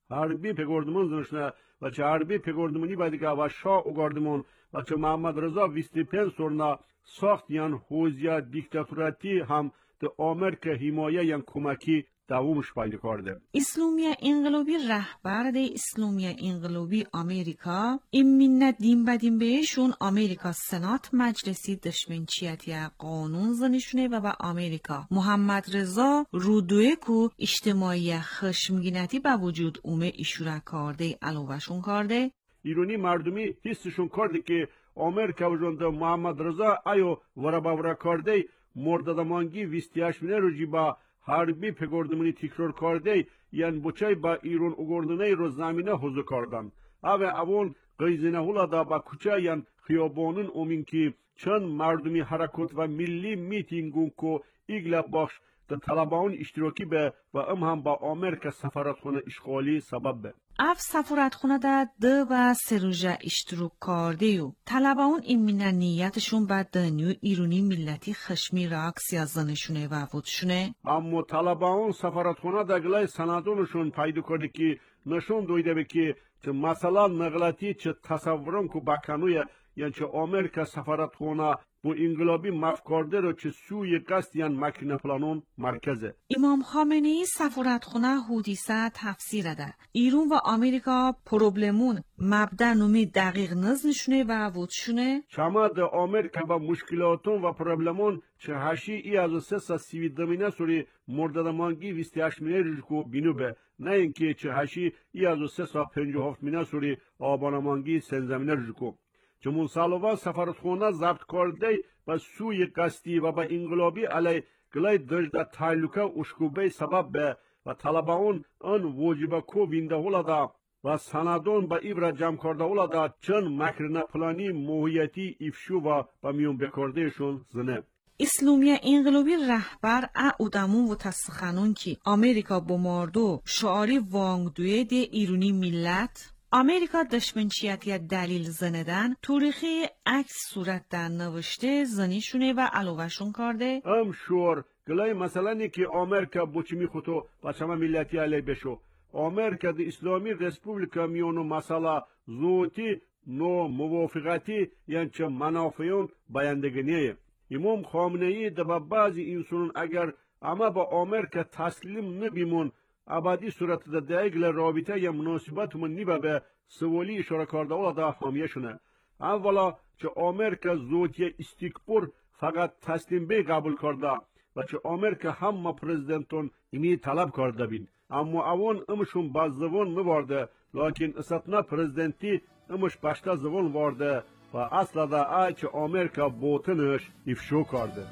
harbiy pegordimon zınışına ve çe harbiy pegordimoni badika ve şah ugardimon ve çe Muhammed Rıza vistipen soruna ساخت یان حوزیا دیکتاتوراتی هم ده آمریکا حمایه یان کمکی دوامش پیدا کرده. اسلامی انقلابی رهبر ده اسلامی انقلابی آمریکا این منت دیم بدیم بهشون آمریکا سنات مجلسی دشمنچیتی قانون زنشونه و با آمریکا محمد رضا رودوه کو اجتماعی خشمگینتی با وجود اومه ایشوره کرده علاوهشون کرده. ایرانی مردمی حسشون کرده که آمریکا و جنده محمد رضا ایو وراباورا کرده مردادمانگی ویستیاش منه رو جی با harbi pegordumuni tekrar کرده یان بچای با ایران اگردنه رو زمینه حضور کردن. اوه اون قیزنه هولا دا با کچا یان خیابانون اومین که چند مردمی حرکت و ملی میتینگون که ایگلا باش دا طلبان اشتراکی به و ام هم با آمریکا سفارتخانه اشغالی سبب به. اف سفارتخانه دا ده و سروژه اشتراک کرده و طلبان این منن نیتشون بعد دنیو ایرانی ملتی خشمی راکس یازدانشونه و وودشونه. اما طلبان سفارتخانه دا گلای سندانشون پیدا کرده که نشون دویده به که چه مثلا نقلتی چه تصورن که بکنوی یعنی چه آمریکا سفارتخانه bu انقلابی مفکرده رو چه سوی قصد یان مکینه پلانون مرکزه. امام خامنه‌ای سفارتخانه حدیثه تفسیر ده. ایران و آمریکا پروبلمون مبدا نومی دقیق نزنشونه و وودشونه. شما ده آمریکا با مشکلاتون و پروبلمون چه هشی ای از سه سا سیوی دمینه سوری مردادمانگی ویستی هشت مینه رجکو بینو به. نه اینکه چه هشی ای از سه سا پنجه هفت مینه سوری آبانمانگی سنزمینه رجکو. چمون سالوان سفارتخانه ضبط کرده و سوی قصدی و با انقلابی علی گلای دجده تعلقه اشکوبه سبب به و طلبان آن واجبه کو وینده هولادا و سندان با ایبرا جمع کرده هولادا چند مکرنه پلانی موهیتی افشو و با میون بکردهشون زنه. اسلامی انقلابی رهبر اعودمون و تسخنون که آمریکا بماردو شعاری وانگدوی ده ایرونی ملت آمریکا دشمنچیتی دلیل زندن تاریخی عکس صورت در نوشته زنیشونه و علاوهشون کرده. ام شور گلای مثلا نی که آمریکا بچی میخوتو بچه ملتی علی بشو. آمریکا د اسلامی رسپوبلیکا میونو مثلا زوتی نو موافقتی یعنی چه منافعون بیندگنیه. امام خامنه‌ای دبا بعضی انسانون اگر اما با آمریکا تسلیم نبیمون ابدی صورت ده دیگل رابطه یا مناسبت من نیبه به سوالی اشاره کرده اولا ده حامیه شونه. اولا چه آمریکا زودی استیکپور فقط تسلیم به قبول کرده و چه آمریکا همه پرزیدنتون اینی طلب کرده بین. اما اون امشون باز زبان موارده لیکن اساتنا پرزیدنتی امش باشتا زبان وارده و اصلا ده آی چه آمریکا بوتنش افشو کرده.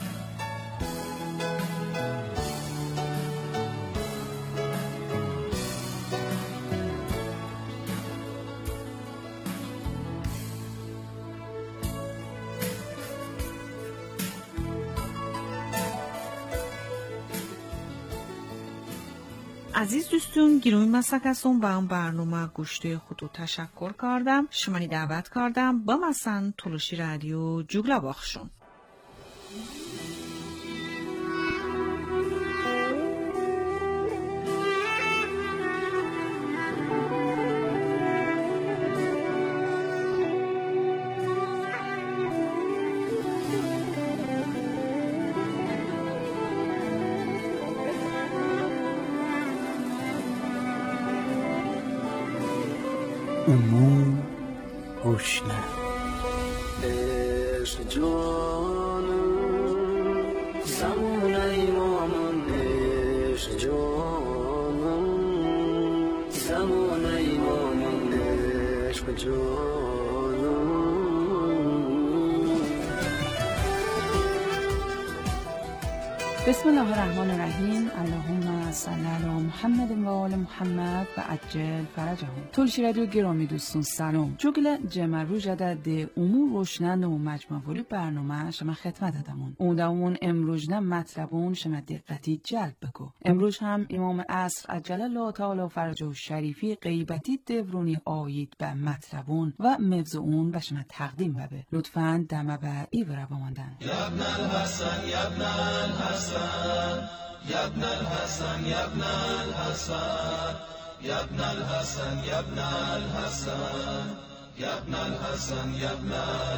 عزیز دوستون گیروی مسک هستم با اون برنامه گوشته خودو تشکر کردم شمانی دعوت کردم با مثلا تلوشی رادیو جوگلا باخشون امور روشنه عشق جانم زمان ایمانم عشق جانم زمان ایمانم عشق جانم بسم الله الرحمن الرحیم اللهم صل علی محمد و آل محمد و عجل فرجهم. تلشی رادیو گرامی دوستون سلام. جوگل جمع رو جدد ده امور روشنن و مجموعی برنامه شما خدمت دادمون. اون امروز نه مطلبون شما دقتی جلب بگو. امروز هم امام عصر عجل الله تعالی فرجه و شریفی غیبتی دورونی آیید به مطلبون و مفزعون به شما تقدیم ببه. لطفاً دمه به ایوره بماندن. یبن الحسن یبن الحسن يا ابن الحسن يا ابن الحسن يا ابن الحسن يا ابن الحسن يا ابن الحسن يا ابن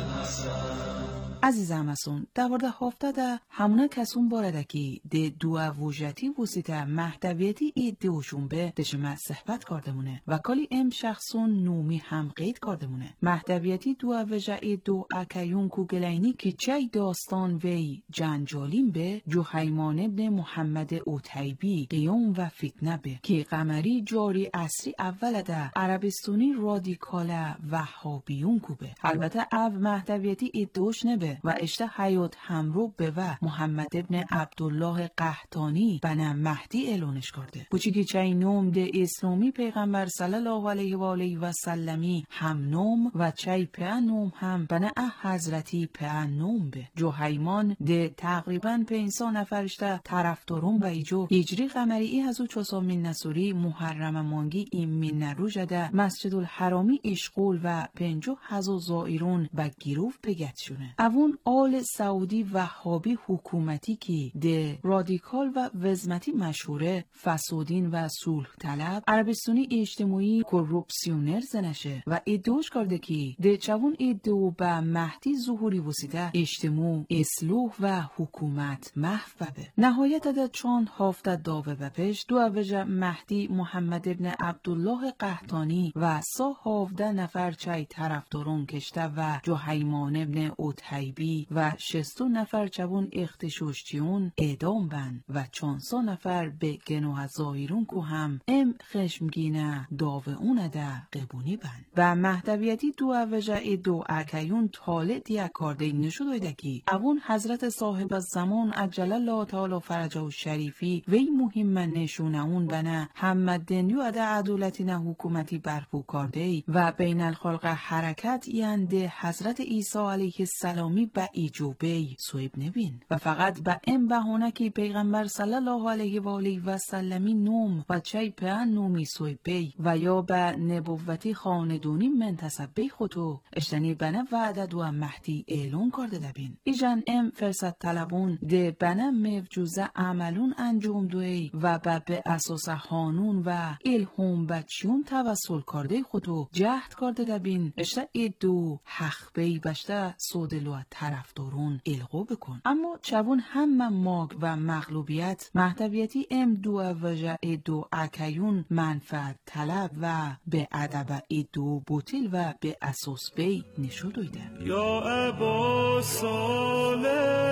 الحسن. عزیزم اسون در ورده هفته ده همونه کسون بارده که ده دو وجهتی وسیطه محتویتی ایده و شنبه دشمه صحبت کردمونه و کالی ام شخصون نومی هم قید کردمونه. محتویتی دو وجه دو اکیون کوگلینی که چای داستان وی جنجالیم به جوهیمان ابن محمد اوتیبی قیام و فتنه به که قمری جاری اصری اول ده عربستانی رادیکال وهابیون کوبه. البته او محتویتی ایدهوش نبه و اشته حیات همرو به و محمد ابن عبدالله قحطانی بنا مهدی اعلانش کرده. بوچی که چای نوم ده اسلامی پیغمبر صلی الله علیه و آله و سلمی هم نوم و چای په نوم هم بنا حضرتی په نوم به جوهیمان ده تقریبا پنسا نفرشته طرفدارون و ایجو هجری قمری ای هزو چوسامین نسوری محرم مانگی ایمین نروژه ده مسجد الحرامی اشغول و پنجو هزو زائرون و گیروف پگت شونه. اون آل سعودی وهابی حکومتی که ده رادیکال و وزمتی مشهوره فسادین و صلح طلب عربستانی اجتماعی کورپسیونر زنشه و ادعاش کرده که ده چون ادعا به مهدی ظهوری وسیده اجتماع اصلاح و حکومت محو به نهایت ده چند هفته داوه و پیش دو اوجه مهدی محمد ابن عبدالله قحطانی و سا هفده نفر چای طرفداران کشته و جوهیمان ابن اوتیبی و شصت نفر جوان اختشوشتیون اعدام بند و چانسا نفر به گناه زایرون که هم ام خشمگینه داوه اون ده قبونی بند و محتویتی دو اوجه دو اکیون طالع دیا کرده نشو دایده که اون حضرت صاحب الزمان عجل الله تعالی فرجه و شریفی وی مهم نشونه اون بنا همه دنیو اده عدالتی نه حکومتی برپو کرده و بین الخلق حرکت ینده حضرت عیسی علیه السلامی به ایجوبه سویب نبین و فقط به این بهونه که پیغمبر صلی الله علیه و آله و سلمی نوم و چای په نومی سویبه و یا به نبوتی خاندونی منتصب بی خودو اشتنی بنا وعده دو مهدی اعلان کرده دبین ایجان ام فرصت طلبون ده بنا مفجوزه عملون انجام دوی و به اساس قانون و الهام بچیون توسل کرده خودو جهد کرده دبین اشته ایدو حق بی بشته سودلو طرفدارون القو بکن. اما چون هم ماگ و مغلوبیت محتویتی ام دو وجه دو اکیون منفعت طلب و به ادب دو بوتیل و به اساس بی نشو دویده. یا ابا صالح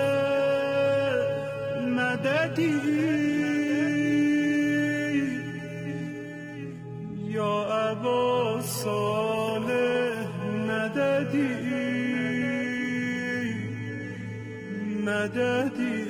مددی یا ابا صالح مددی مددی.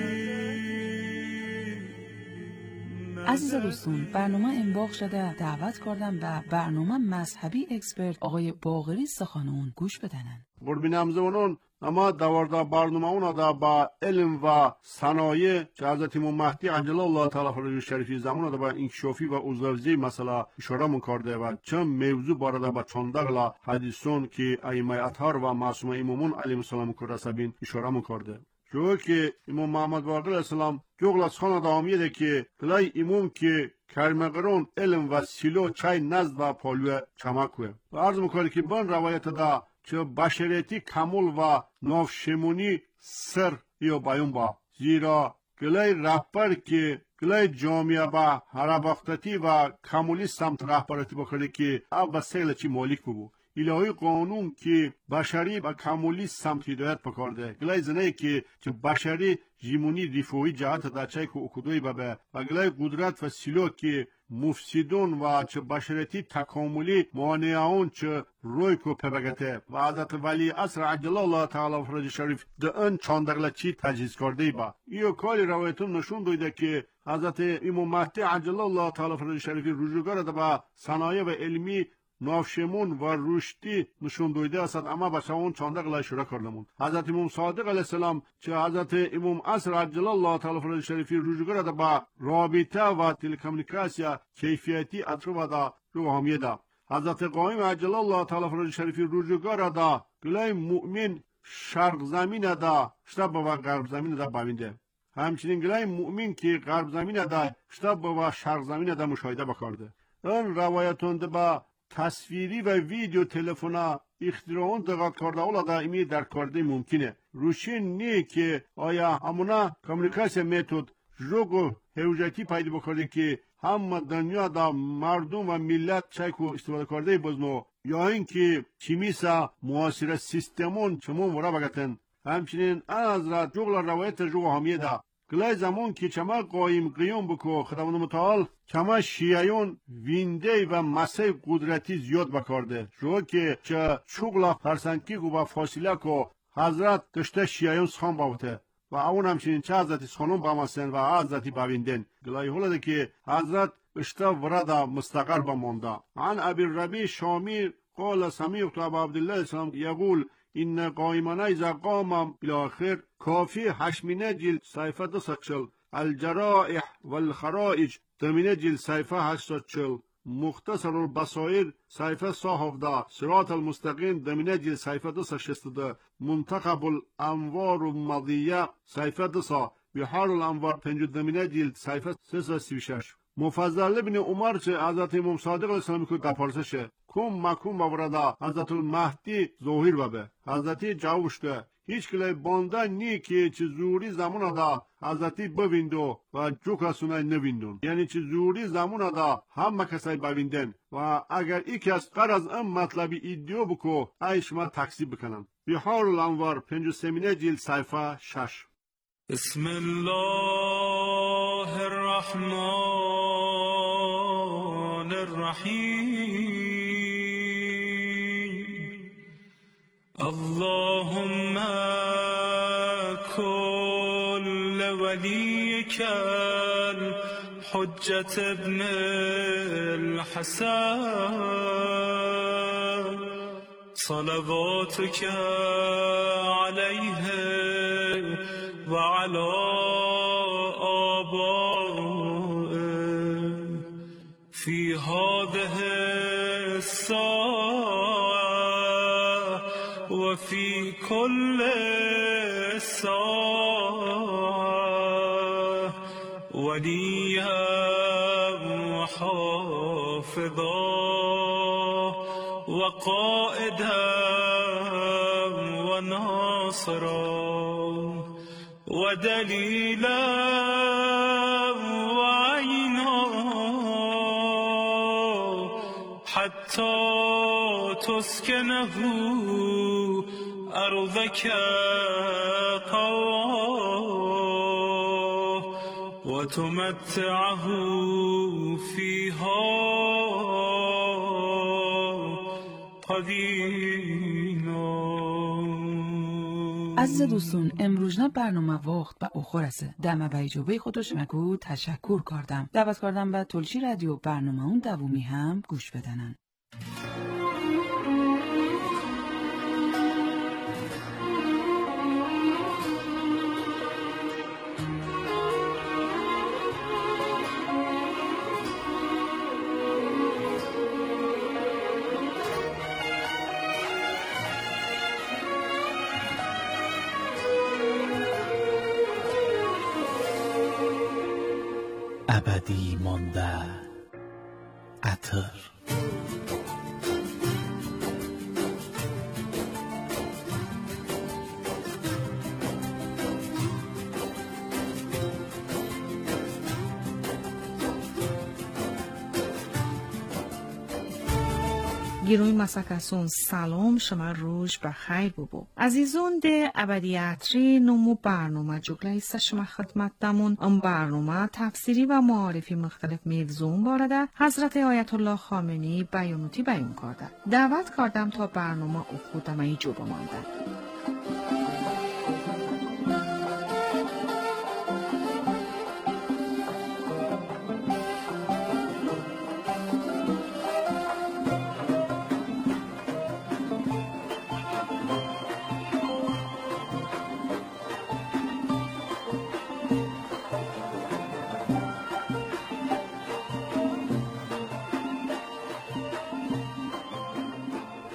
عزیز دوستان برنامه انباغ شده دعوت کردم به برنامه مذهبی اکسپرت آقای باقری سخانون گوش بدنن. قربین زمانون اما دوارده برنامه اونا دا با علم و صنایع که حضرت امام مهدی عجل الله تعالی فرجه شریفی زمان دا با انکشافی و اوزوزی مثلا اشاره میکرده و چند موضوع بارده با چندگلا حدیثون که ائمه اطهار و معصوم امامون علیهم السلام کرسبین اشاره میکرده. جو که امام محمد باقر السلام جوغل از خانه دامیده که کلای امام که کرمقرون علم و سیلو چای نزد و پالوه چمکوه و عرض میکنه که بان روایت دا چه بشریتی کمول و نافشمونی سر یا بیان با زیرا کلای رهبر که کلای جامعه با هرباختتی و کمولی سمت رهبرتی بکنه که او بسیل چی مالک ببو الهی قانون که بشری با کمولی سمت هدایت بکرده گلای زنه که چه بشری جیمونی ریفوی جهت در چای که اکدوی ببه و گلای قدرت و سیلو که مفسدون و چه بشریتی تکاملی مانعون چه روی کو پبگته و حضرت ولی عصر عجل الله تعالی فرج شریف ده ان چاندگله چی تجهیز کرده با ایو کاری روایتون نشون دویده که حضرت امام مهدی عجل الله تعالی فرج شریفی رجوع ده با صنایع و علمی نافشمون و رشدی نشون دویده است اما به اون چاندگله اشاره کردمون. حضرت امام صادق علیه السلام چه حضرت امام عصر عجل الله تعالی فرج شریفی رجوع ده با رابطه و تلکومونیکاسیا کیفیتی اطراف دا روحانی دا حضرت قائم عجل الله تعالی فرج شریفی رجوع ده گلای مؤمن شرق زمین دا شتاب و غرب زمین دا باوینده همچنین گلای مؤمن که غرب زمین دا شتاب و شرق زمین دا مشاهده بکرده این روایتون با تصویری و ویدیو تلفنا اختراعون دقیق کرده اولا دائمی در کرده ممکنه روشن نیه که آیا همونا کامونیکاسیون متد جوگو هوجتی پیدا بکنه که هم دنیا دا مردم و ملت چایکو استفاده کرده بزنو یا اینکه چیمیسا معاصر سیستمون چمون ورا بگتن همچنین از را جوگل روایت جو همیه دا گلای زمان که چما قایم قیام بکو خداوند متعال چما شیعیون وینده و مسیح قدرتی زیاد بکارده جو که چه چوگلا فرسنکی گو با فاصله کو حضرت دشته شیعیون سخان باوته و اون همچنین چه حضرت سخانون بامستن و حضرتی باویندن گلای هوله که حضرت اشتا وردا مستقر بمانده عن ابی الربیع شامی قال سمیعت ابا عبدالله السلام یقول این قائمانه اذا قام بالاخر کافی هشمینه جلد صحیفه دو سکشل الجرائح والخرائج دمینه جلد صحیفه هشت چل مختصر البصائر صحیفه صاحفده صراط المستقیم دمینه جلد صحیفه دو شستده منتخب الانوار المضیه صحیفه دو سا بحار الانوار پنج دمینه جلد صحیفه سه سی و شش مفضل ابن عمر چه حضرت امام صادق اسلامی کو دپارسشه کم مکم بوردا حضرت المهدی ظاهر ببه حضرتی جاوشته هیچ کلی بانده نی که چه زوری زمان دا حضرتی بویندو و جو کسونه نویندون یعنی چه زوری زمان دا همه کسای بویندن و اگر ای کس قرض ام مطلبی ایدیو بکو ای شما تکسیب بکنن بحار الانوار پنج و سمینه جیل صحیفه شش بسم الله الرحمن الرحیم اللهم كل وليك الحجة ابن الحسن صلواتك عليه وعلى آبائه في هذه الساعة وفي كل ساعة وليا وحافظا وقائدا وناصرا ودليلا وعينا حتى تسكنه أرضك طوعا وتمتعه فيها طويلا. عزیز دوستون امروزنا برنامه وقت و اخور است. دم به اجابه خودش مگو تشکر کردم. دعوت کردم به تلشی رادیو برنامه اون دومی هم گوش بدنن. ابدی مانده عطر گیروی مسکسون سلام شما روش بخیر ببو عزیزون ده ابدیاتری نمو برنامه جگله ایسته شما خدمت دمون ام برنامه تفسیری و معارفی مختلف میلزون بارده حضرت آیت الله خامنه‌ای بیانوتی بیان کرده دعوت کردم تا برنامه او خودم ایجو بمانده.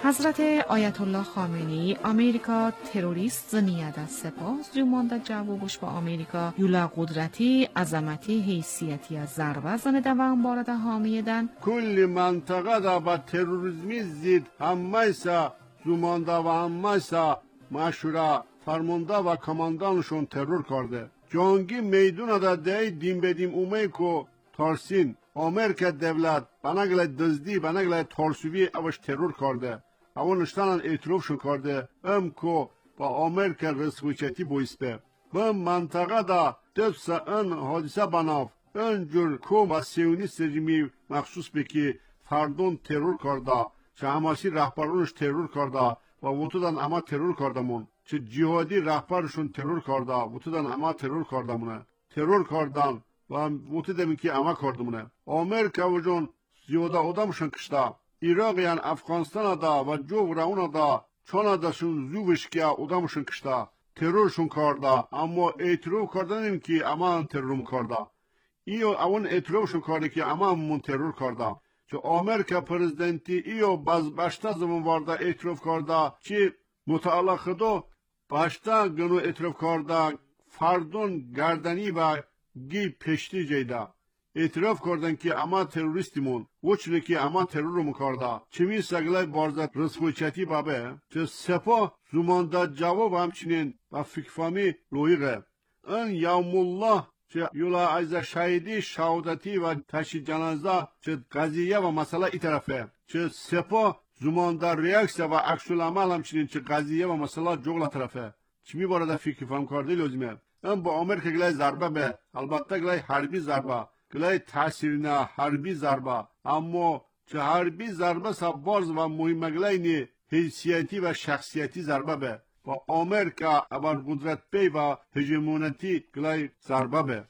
حضرت آیت الله خامنه‌ای آمریکا تروریست زنیت از سپاس جمانده جوابش با آمریکا یولا قدرتی عظمتی حیثیتی از ضربه زنده و انبارده حامیدن کل منطقه دا با تروریسمی زید همه سا زمانده و همه سا مشوره فرمانده و کماندانشون ترور کرده جانگی میدون دا دی دیم بدیم اومه که تارسین آمریکا دولت بناگل دزدی بناگل تارسوی اوش ترور کرده اوانشتان اعترافشون کرده ام که با آمریکا رسوچتی بویسته به منطقه دا دفس ان حادثه بناف انجور که با سیونیست رژیمی مخصوص بکی فردون ترور کرده چه هماسی رهبرونش ترور کرده و وطودن اما ترور کردمون چه جهادی رهبرشون ترور کرده وطودن اما ترور کردمونه ترور کردن و وطودن که اما کردمونه آمریکا و جون زیاده آدمشون کشته ایراق یعنی افغانستان دا و جو راون دا چون داشون زوبش که آدمشون کشته ترورشون کرده اما اعتراف کردن که اما ترور کرده ایو اون اعترافشون کرده که اما من ترور کرده چه آمریکا پرزیدنتی ایو باز باشتا زمان وارده اعتراف کرده چه متعلق دو باشتا گنو اعتراف کرده فردون گردنی و گی پشتی جیده اعتراف کردن که اما تروریستیمون وچنه که اما ترورم کرده چمی سگلای بارزت رسوچتی بابه چه سپا زمانده جواب همچنین و فکفامی لویقه ان یوم الله چه یولا از شهیدی شهادتی و تشییع جنازه چه قضیه و مسئله ای طرفه چه سپا زمانده ریاکسه و عکس العمل همچنین چه قضیه و مسئله جغل طرفه چی می بارده فکر فهم کرده لازمه ام با آمریکا گلای ضربه به البته گلای حربی ضربه گلای تاثیر نه حربی ضربه اما چه حربی ضربه سبارز و مهم گلای نی حیثیتی و شخصیتی ضربه به با آمریکا ابر قدرت پی و هژمونیتی گلای ضربه به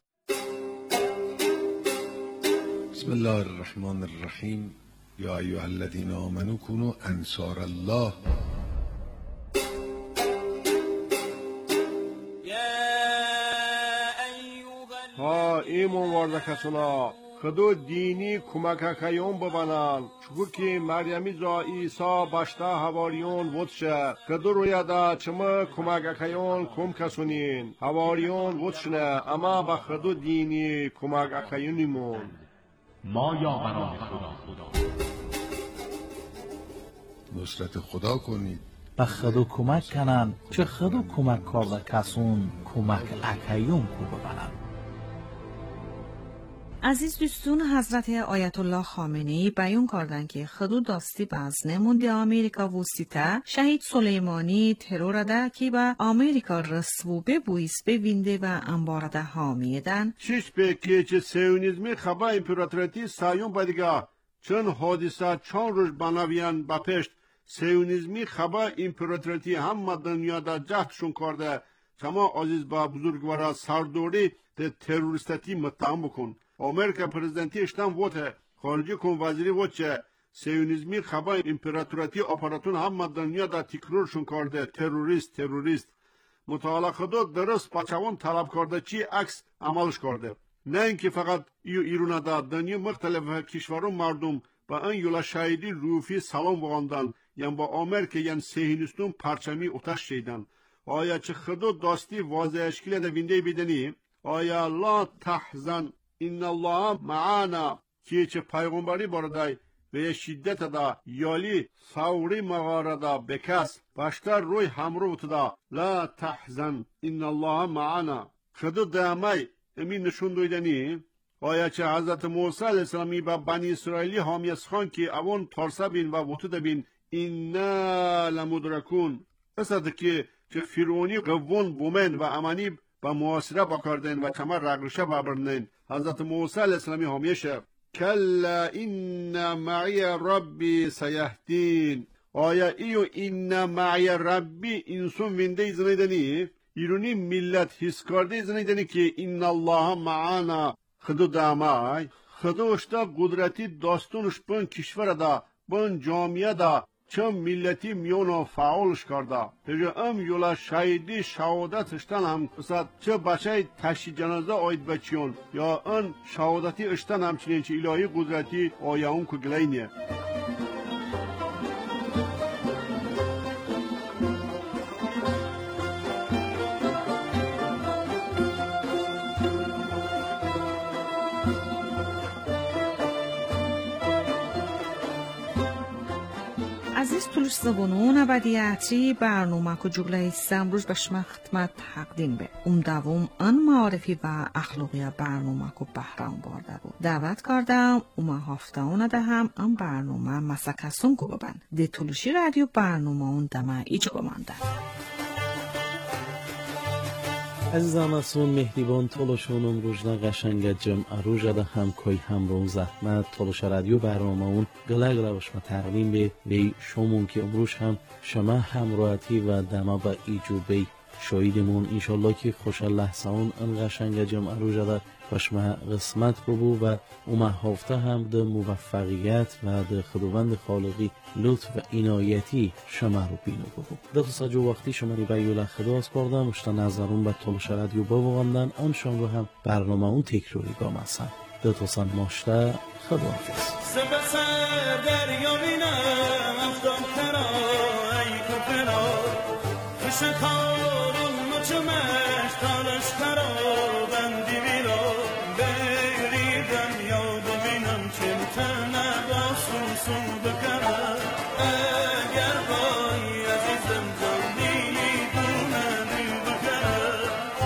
بسم الله الرحمن الرحیم یا ایها الذین آمنوا كونوا انصار الله ها ایمون وارده کسونا خدو دینی کمک کیون ببنن چگو که مریمی زا ایسا باشتا هواریون ودشه خدو روی دا چما کمک کیون کم کسونین هواریون ودشنه اما با خدو دینی کمک کیونیمون ما یاوران خدا نصرت خدا کنید به خدو کمک کنن چه خدو کمک کرده کسون کمک اکیون کو ببنن عزیز دوستون حضرت آیت الله خامنه‌ای بیان کردند که خدو داستی باز نموندی آمریکا وسیته شهید سلیمانی ترور ده که به آمریکا رسوبه بویس به وینده و انبارده حامیدن شش به که چه سیونیزمی خبا امپراتوریتی سایون بدیگه چون حادثه چون روش بناویان با پشت سیونیزمی خبا امپراتوریتی هم دنیا دا جهتشون کرده شما عزیز با بزرگوارا سردوری ده تروریستتی متهم بکن آمریکا پرزیدنتی اشتم ووته خارجی کن وزیری وچه سیونیزمی خبا امپراتوریتی اپاراتون هم دنیا دا تکرارشون کرده تروریست تروریست مطالعه خدا درست بچوان طلب کرده چی عکس عملش کرده نه اینکه فقط ایو ایرونه دا دنیا مختلف کشورون مردم با این یولا شهیدی روفی سلام بغاندن یعنی با آمریکا یعنی سهینستون پرچمی اتش شیدن آیا چه خدا داستی واضح اشکیل دا وینده بیدنی آیا لا تحزن این الله معانا که چه پیغمبری باردای به شدت دا یالی سوری مغاره دا بکس باشتر روی همرو دا لا تحزن این الله معانا خدا دامی امین نشون دویدنی آیا چه حضرت موسی علیه السلامی با بنی اسرائیلی حامیس خان که اون تارسه بین و وطود بین اینا لمدرکون اصد که چه فرعونی قوون بومن و امانی با معاصره بکردن و چمر رقرشه ببرنن حضرت موسی علیه السلامی حامیشه کلا این معی ربی سیهدین آیا ایو این معی ربی انسون وینده ایزنیدنی ایرونی ملت حس کرده ایزنیدنی که این الله معانا خدو دامای خدو اشتا قدرتی داستونش بین کشور دا بین جامعه دا چه ملتی میونو فعالش کرده پیجا ام یولا شهیدی شهادت اشتن هم بسید چه بچه تشییع جنازه آید بچیون یا ان شهادتی اشتن همچنین چه الهی قدرتی آیا اون که گلینیه عزیز تولش زبونون ابدیاتی برنامه که جگله سمروش به شما خدمت تقدیم به ام دوم ان معارفی و اخلاقی برنامه که بهرام بارده بود دعوت کردم اما هفته اون ده هم ام برنامه مسکسون که ببن ده تولشی رادیو برنامه اون دمه ایچ بمانده. عزیزم اسون مهریبان تولشون امروزنا قشنگ جمع روزه هم کوی هم رو زحمت تولش رادیو برنامه اون گلگ روش ما تقدیم به وی شمون که امروز هم شما همراهی و دما با ایجوبی شایدمون انشالله که خوش لحظه اون ان قشنگ جمع روزه باش ما قسمت ببو و اومه هفته هم ده موفقیت و ده خداوند خالقی لطف و عنایتی شما رو بینو ببو ده خصا جو وقتی شما رو بیوله خدا از کردم اشتا نظرون به تولش رادیو ببوغندن آنشان رو هم برنامه اون تکروری با مثلا ده توسان ماشته خدا حافظ سبسر دریا بینم افتان کرا ای کفرا خشکارون مچمش تالش کرا بندی بیرا بریدم یاد بینم چمتنه با سوسو بکرم اگر بای عزیزم جانی دونه دل بکرم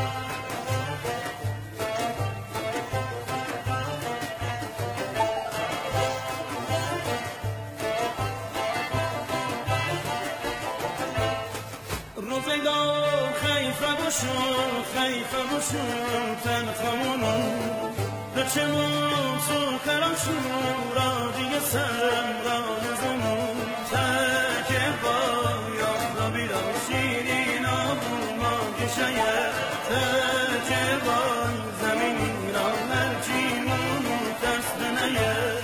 روزگار خیفه بشون خیفه بشون تنخمونون دچمون سو کراشون را دیگه سرم را نزمون تکه باید را بیرم شیرین آبون ما گشایه تکه بای زمین را مرچیمون تست نیه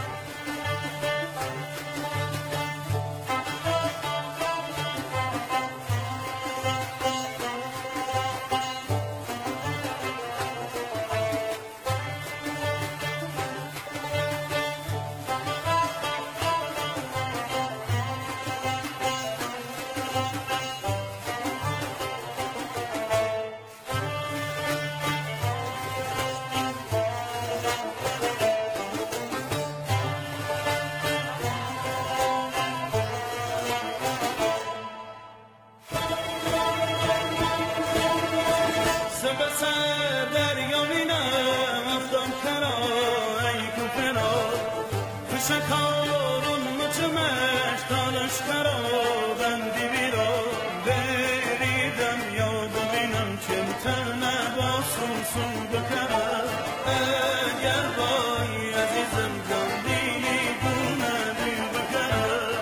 شکارون مچمش تالش کرا بندی بیرا بریدم یاد بینم چمتنه با سوسو بکرم اگر بای عزیزم جان دیلی دونه دل بکرم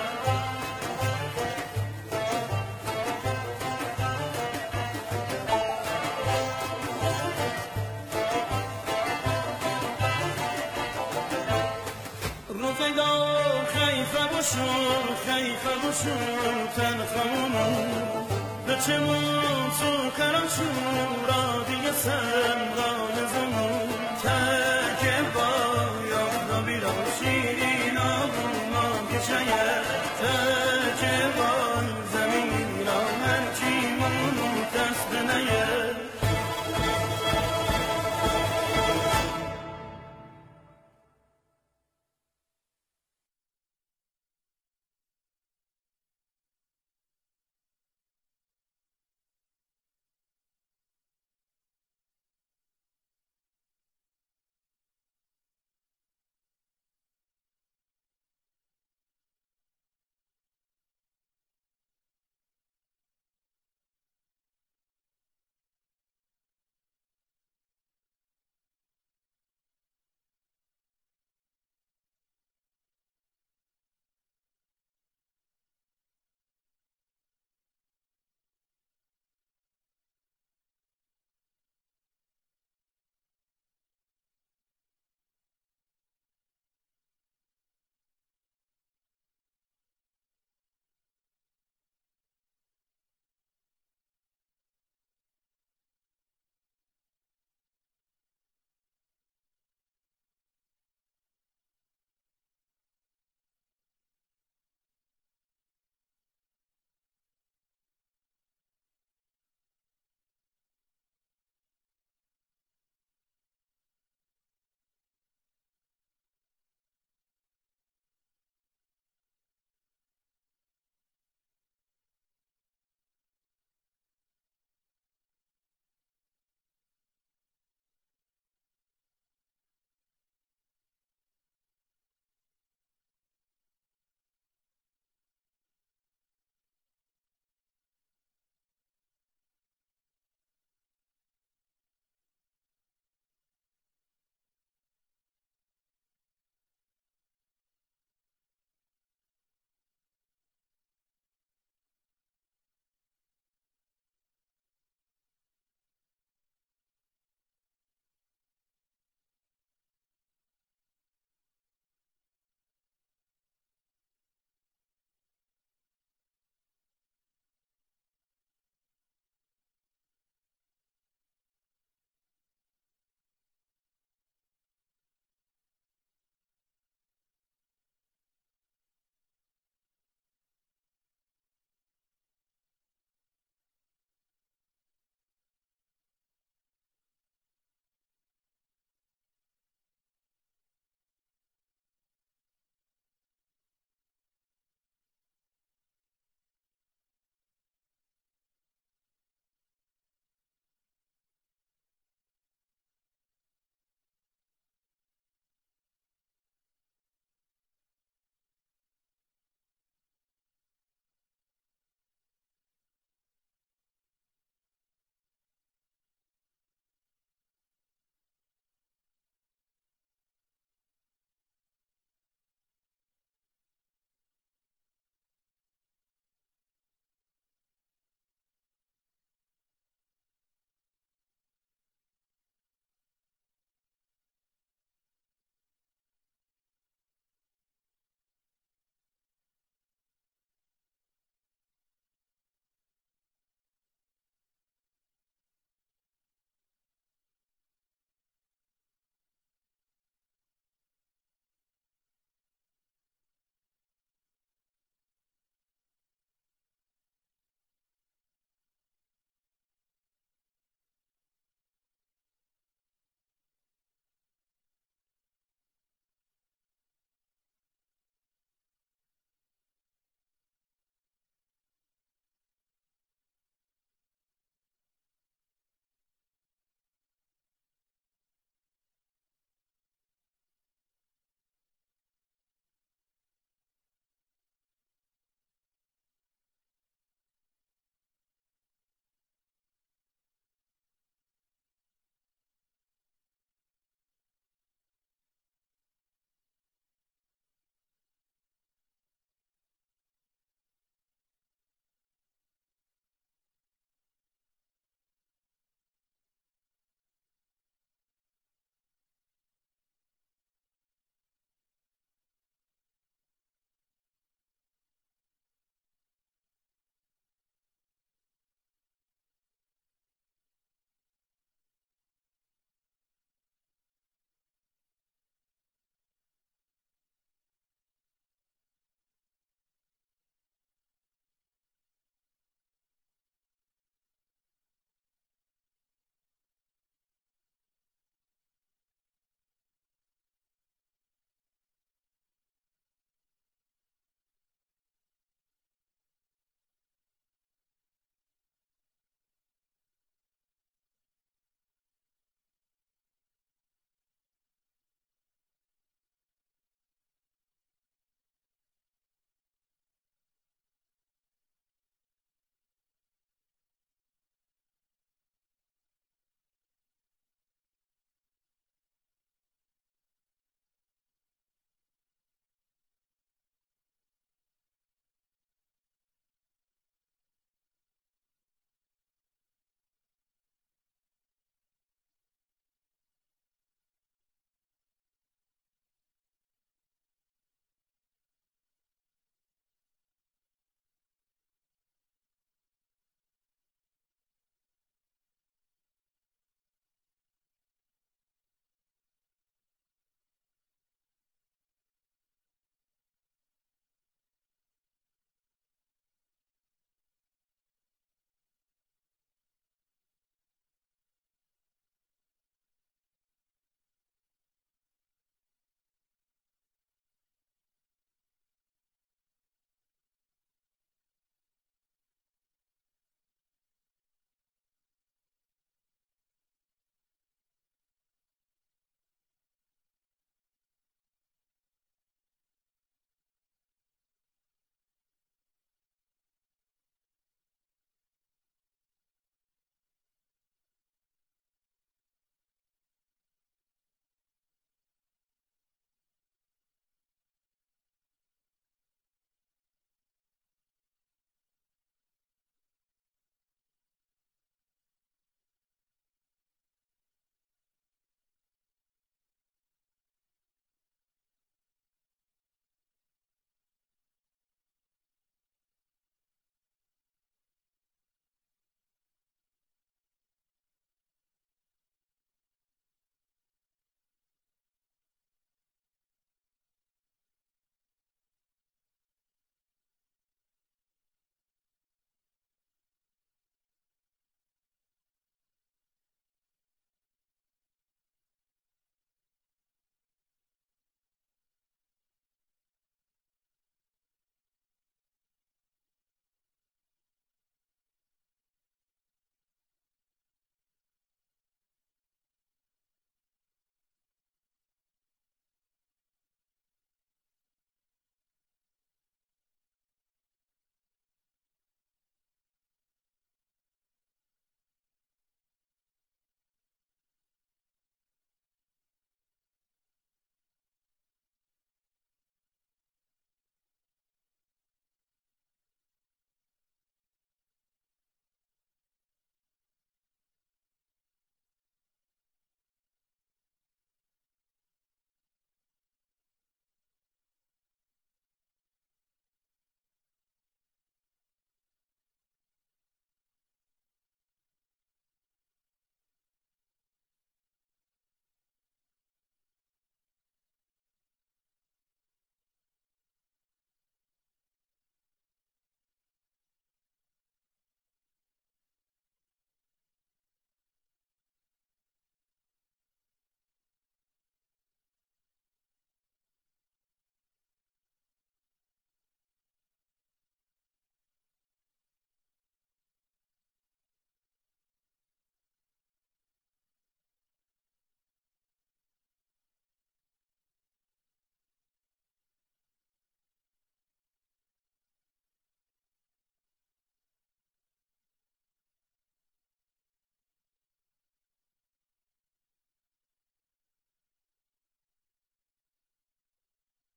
روزگار خیفه بشون خیفه بشون تنخمونون دچمون سو کراشون را دیگه سم را نزمون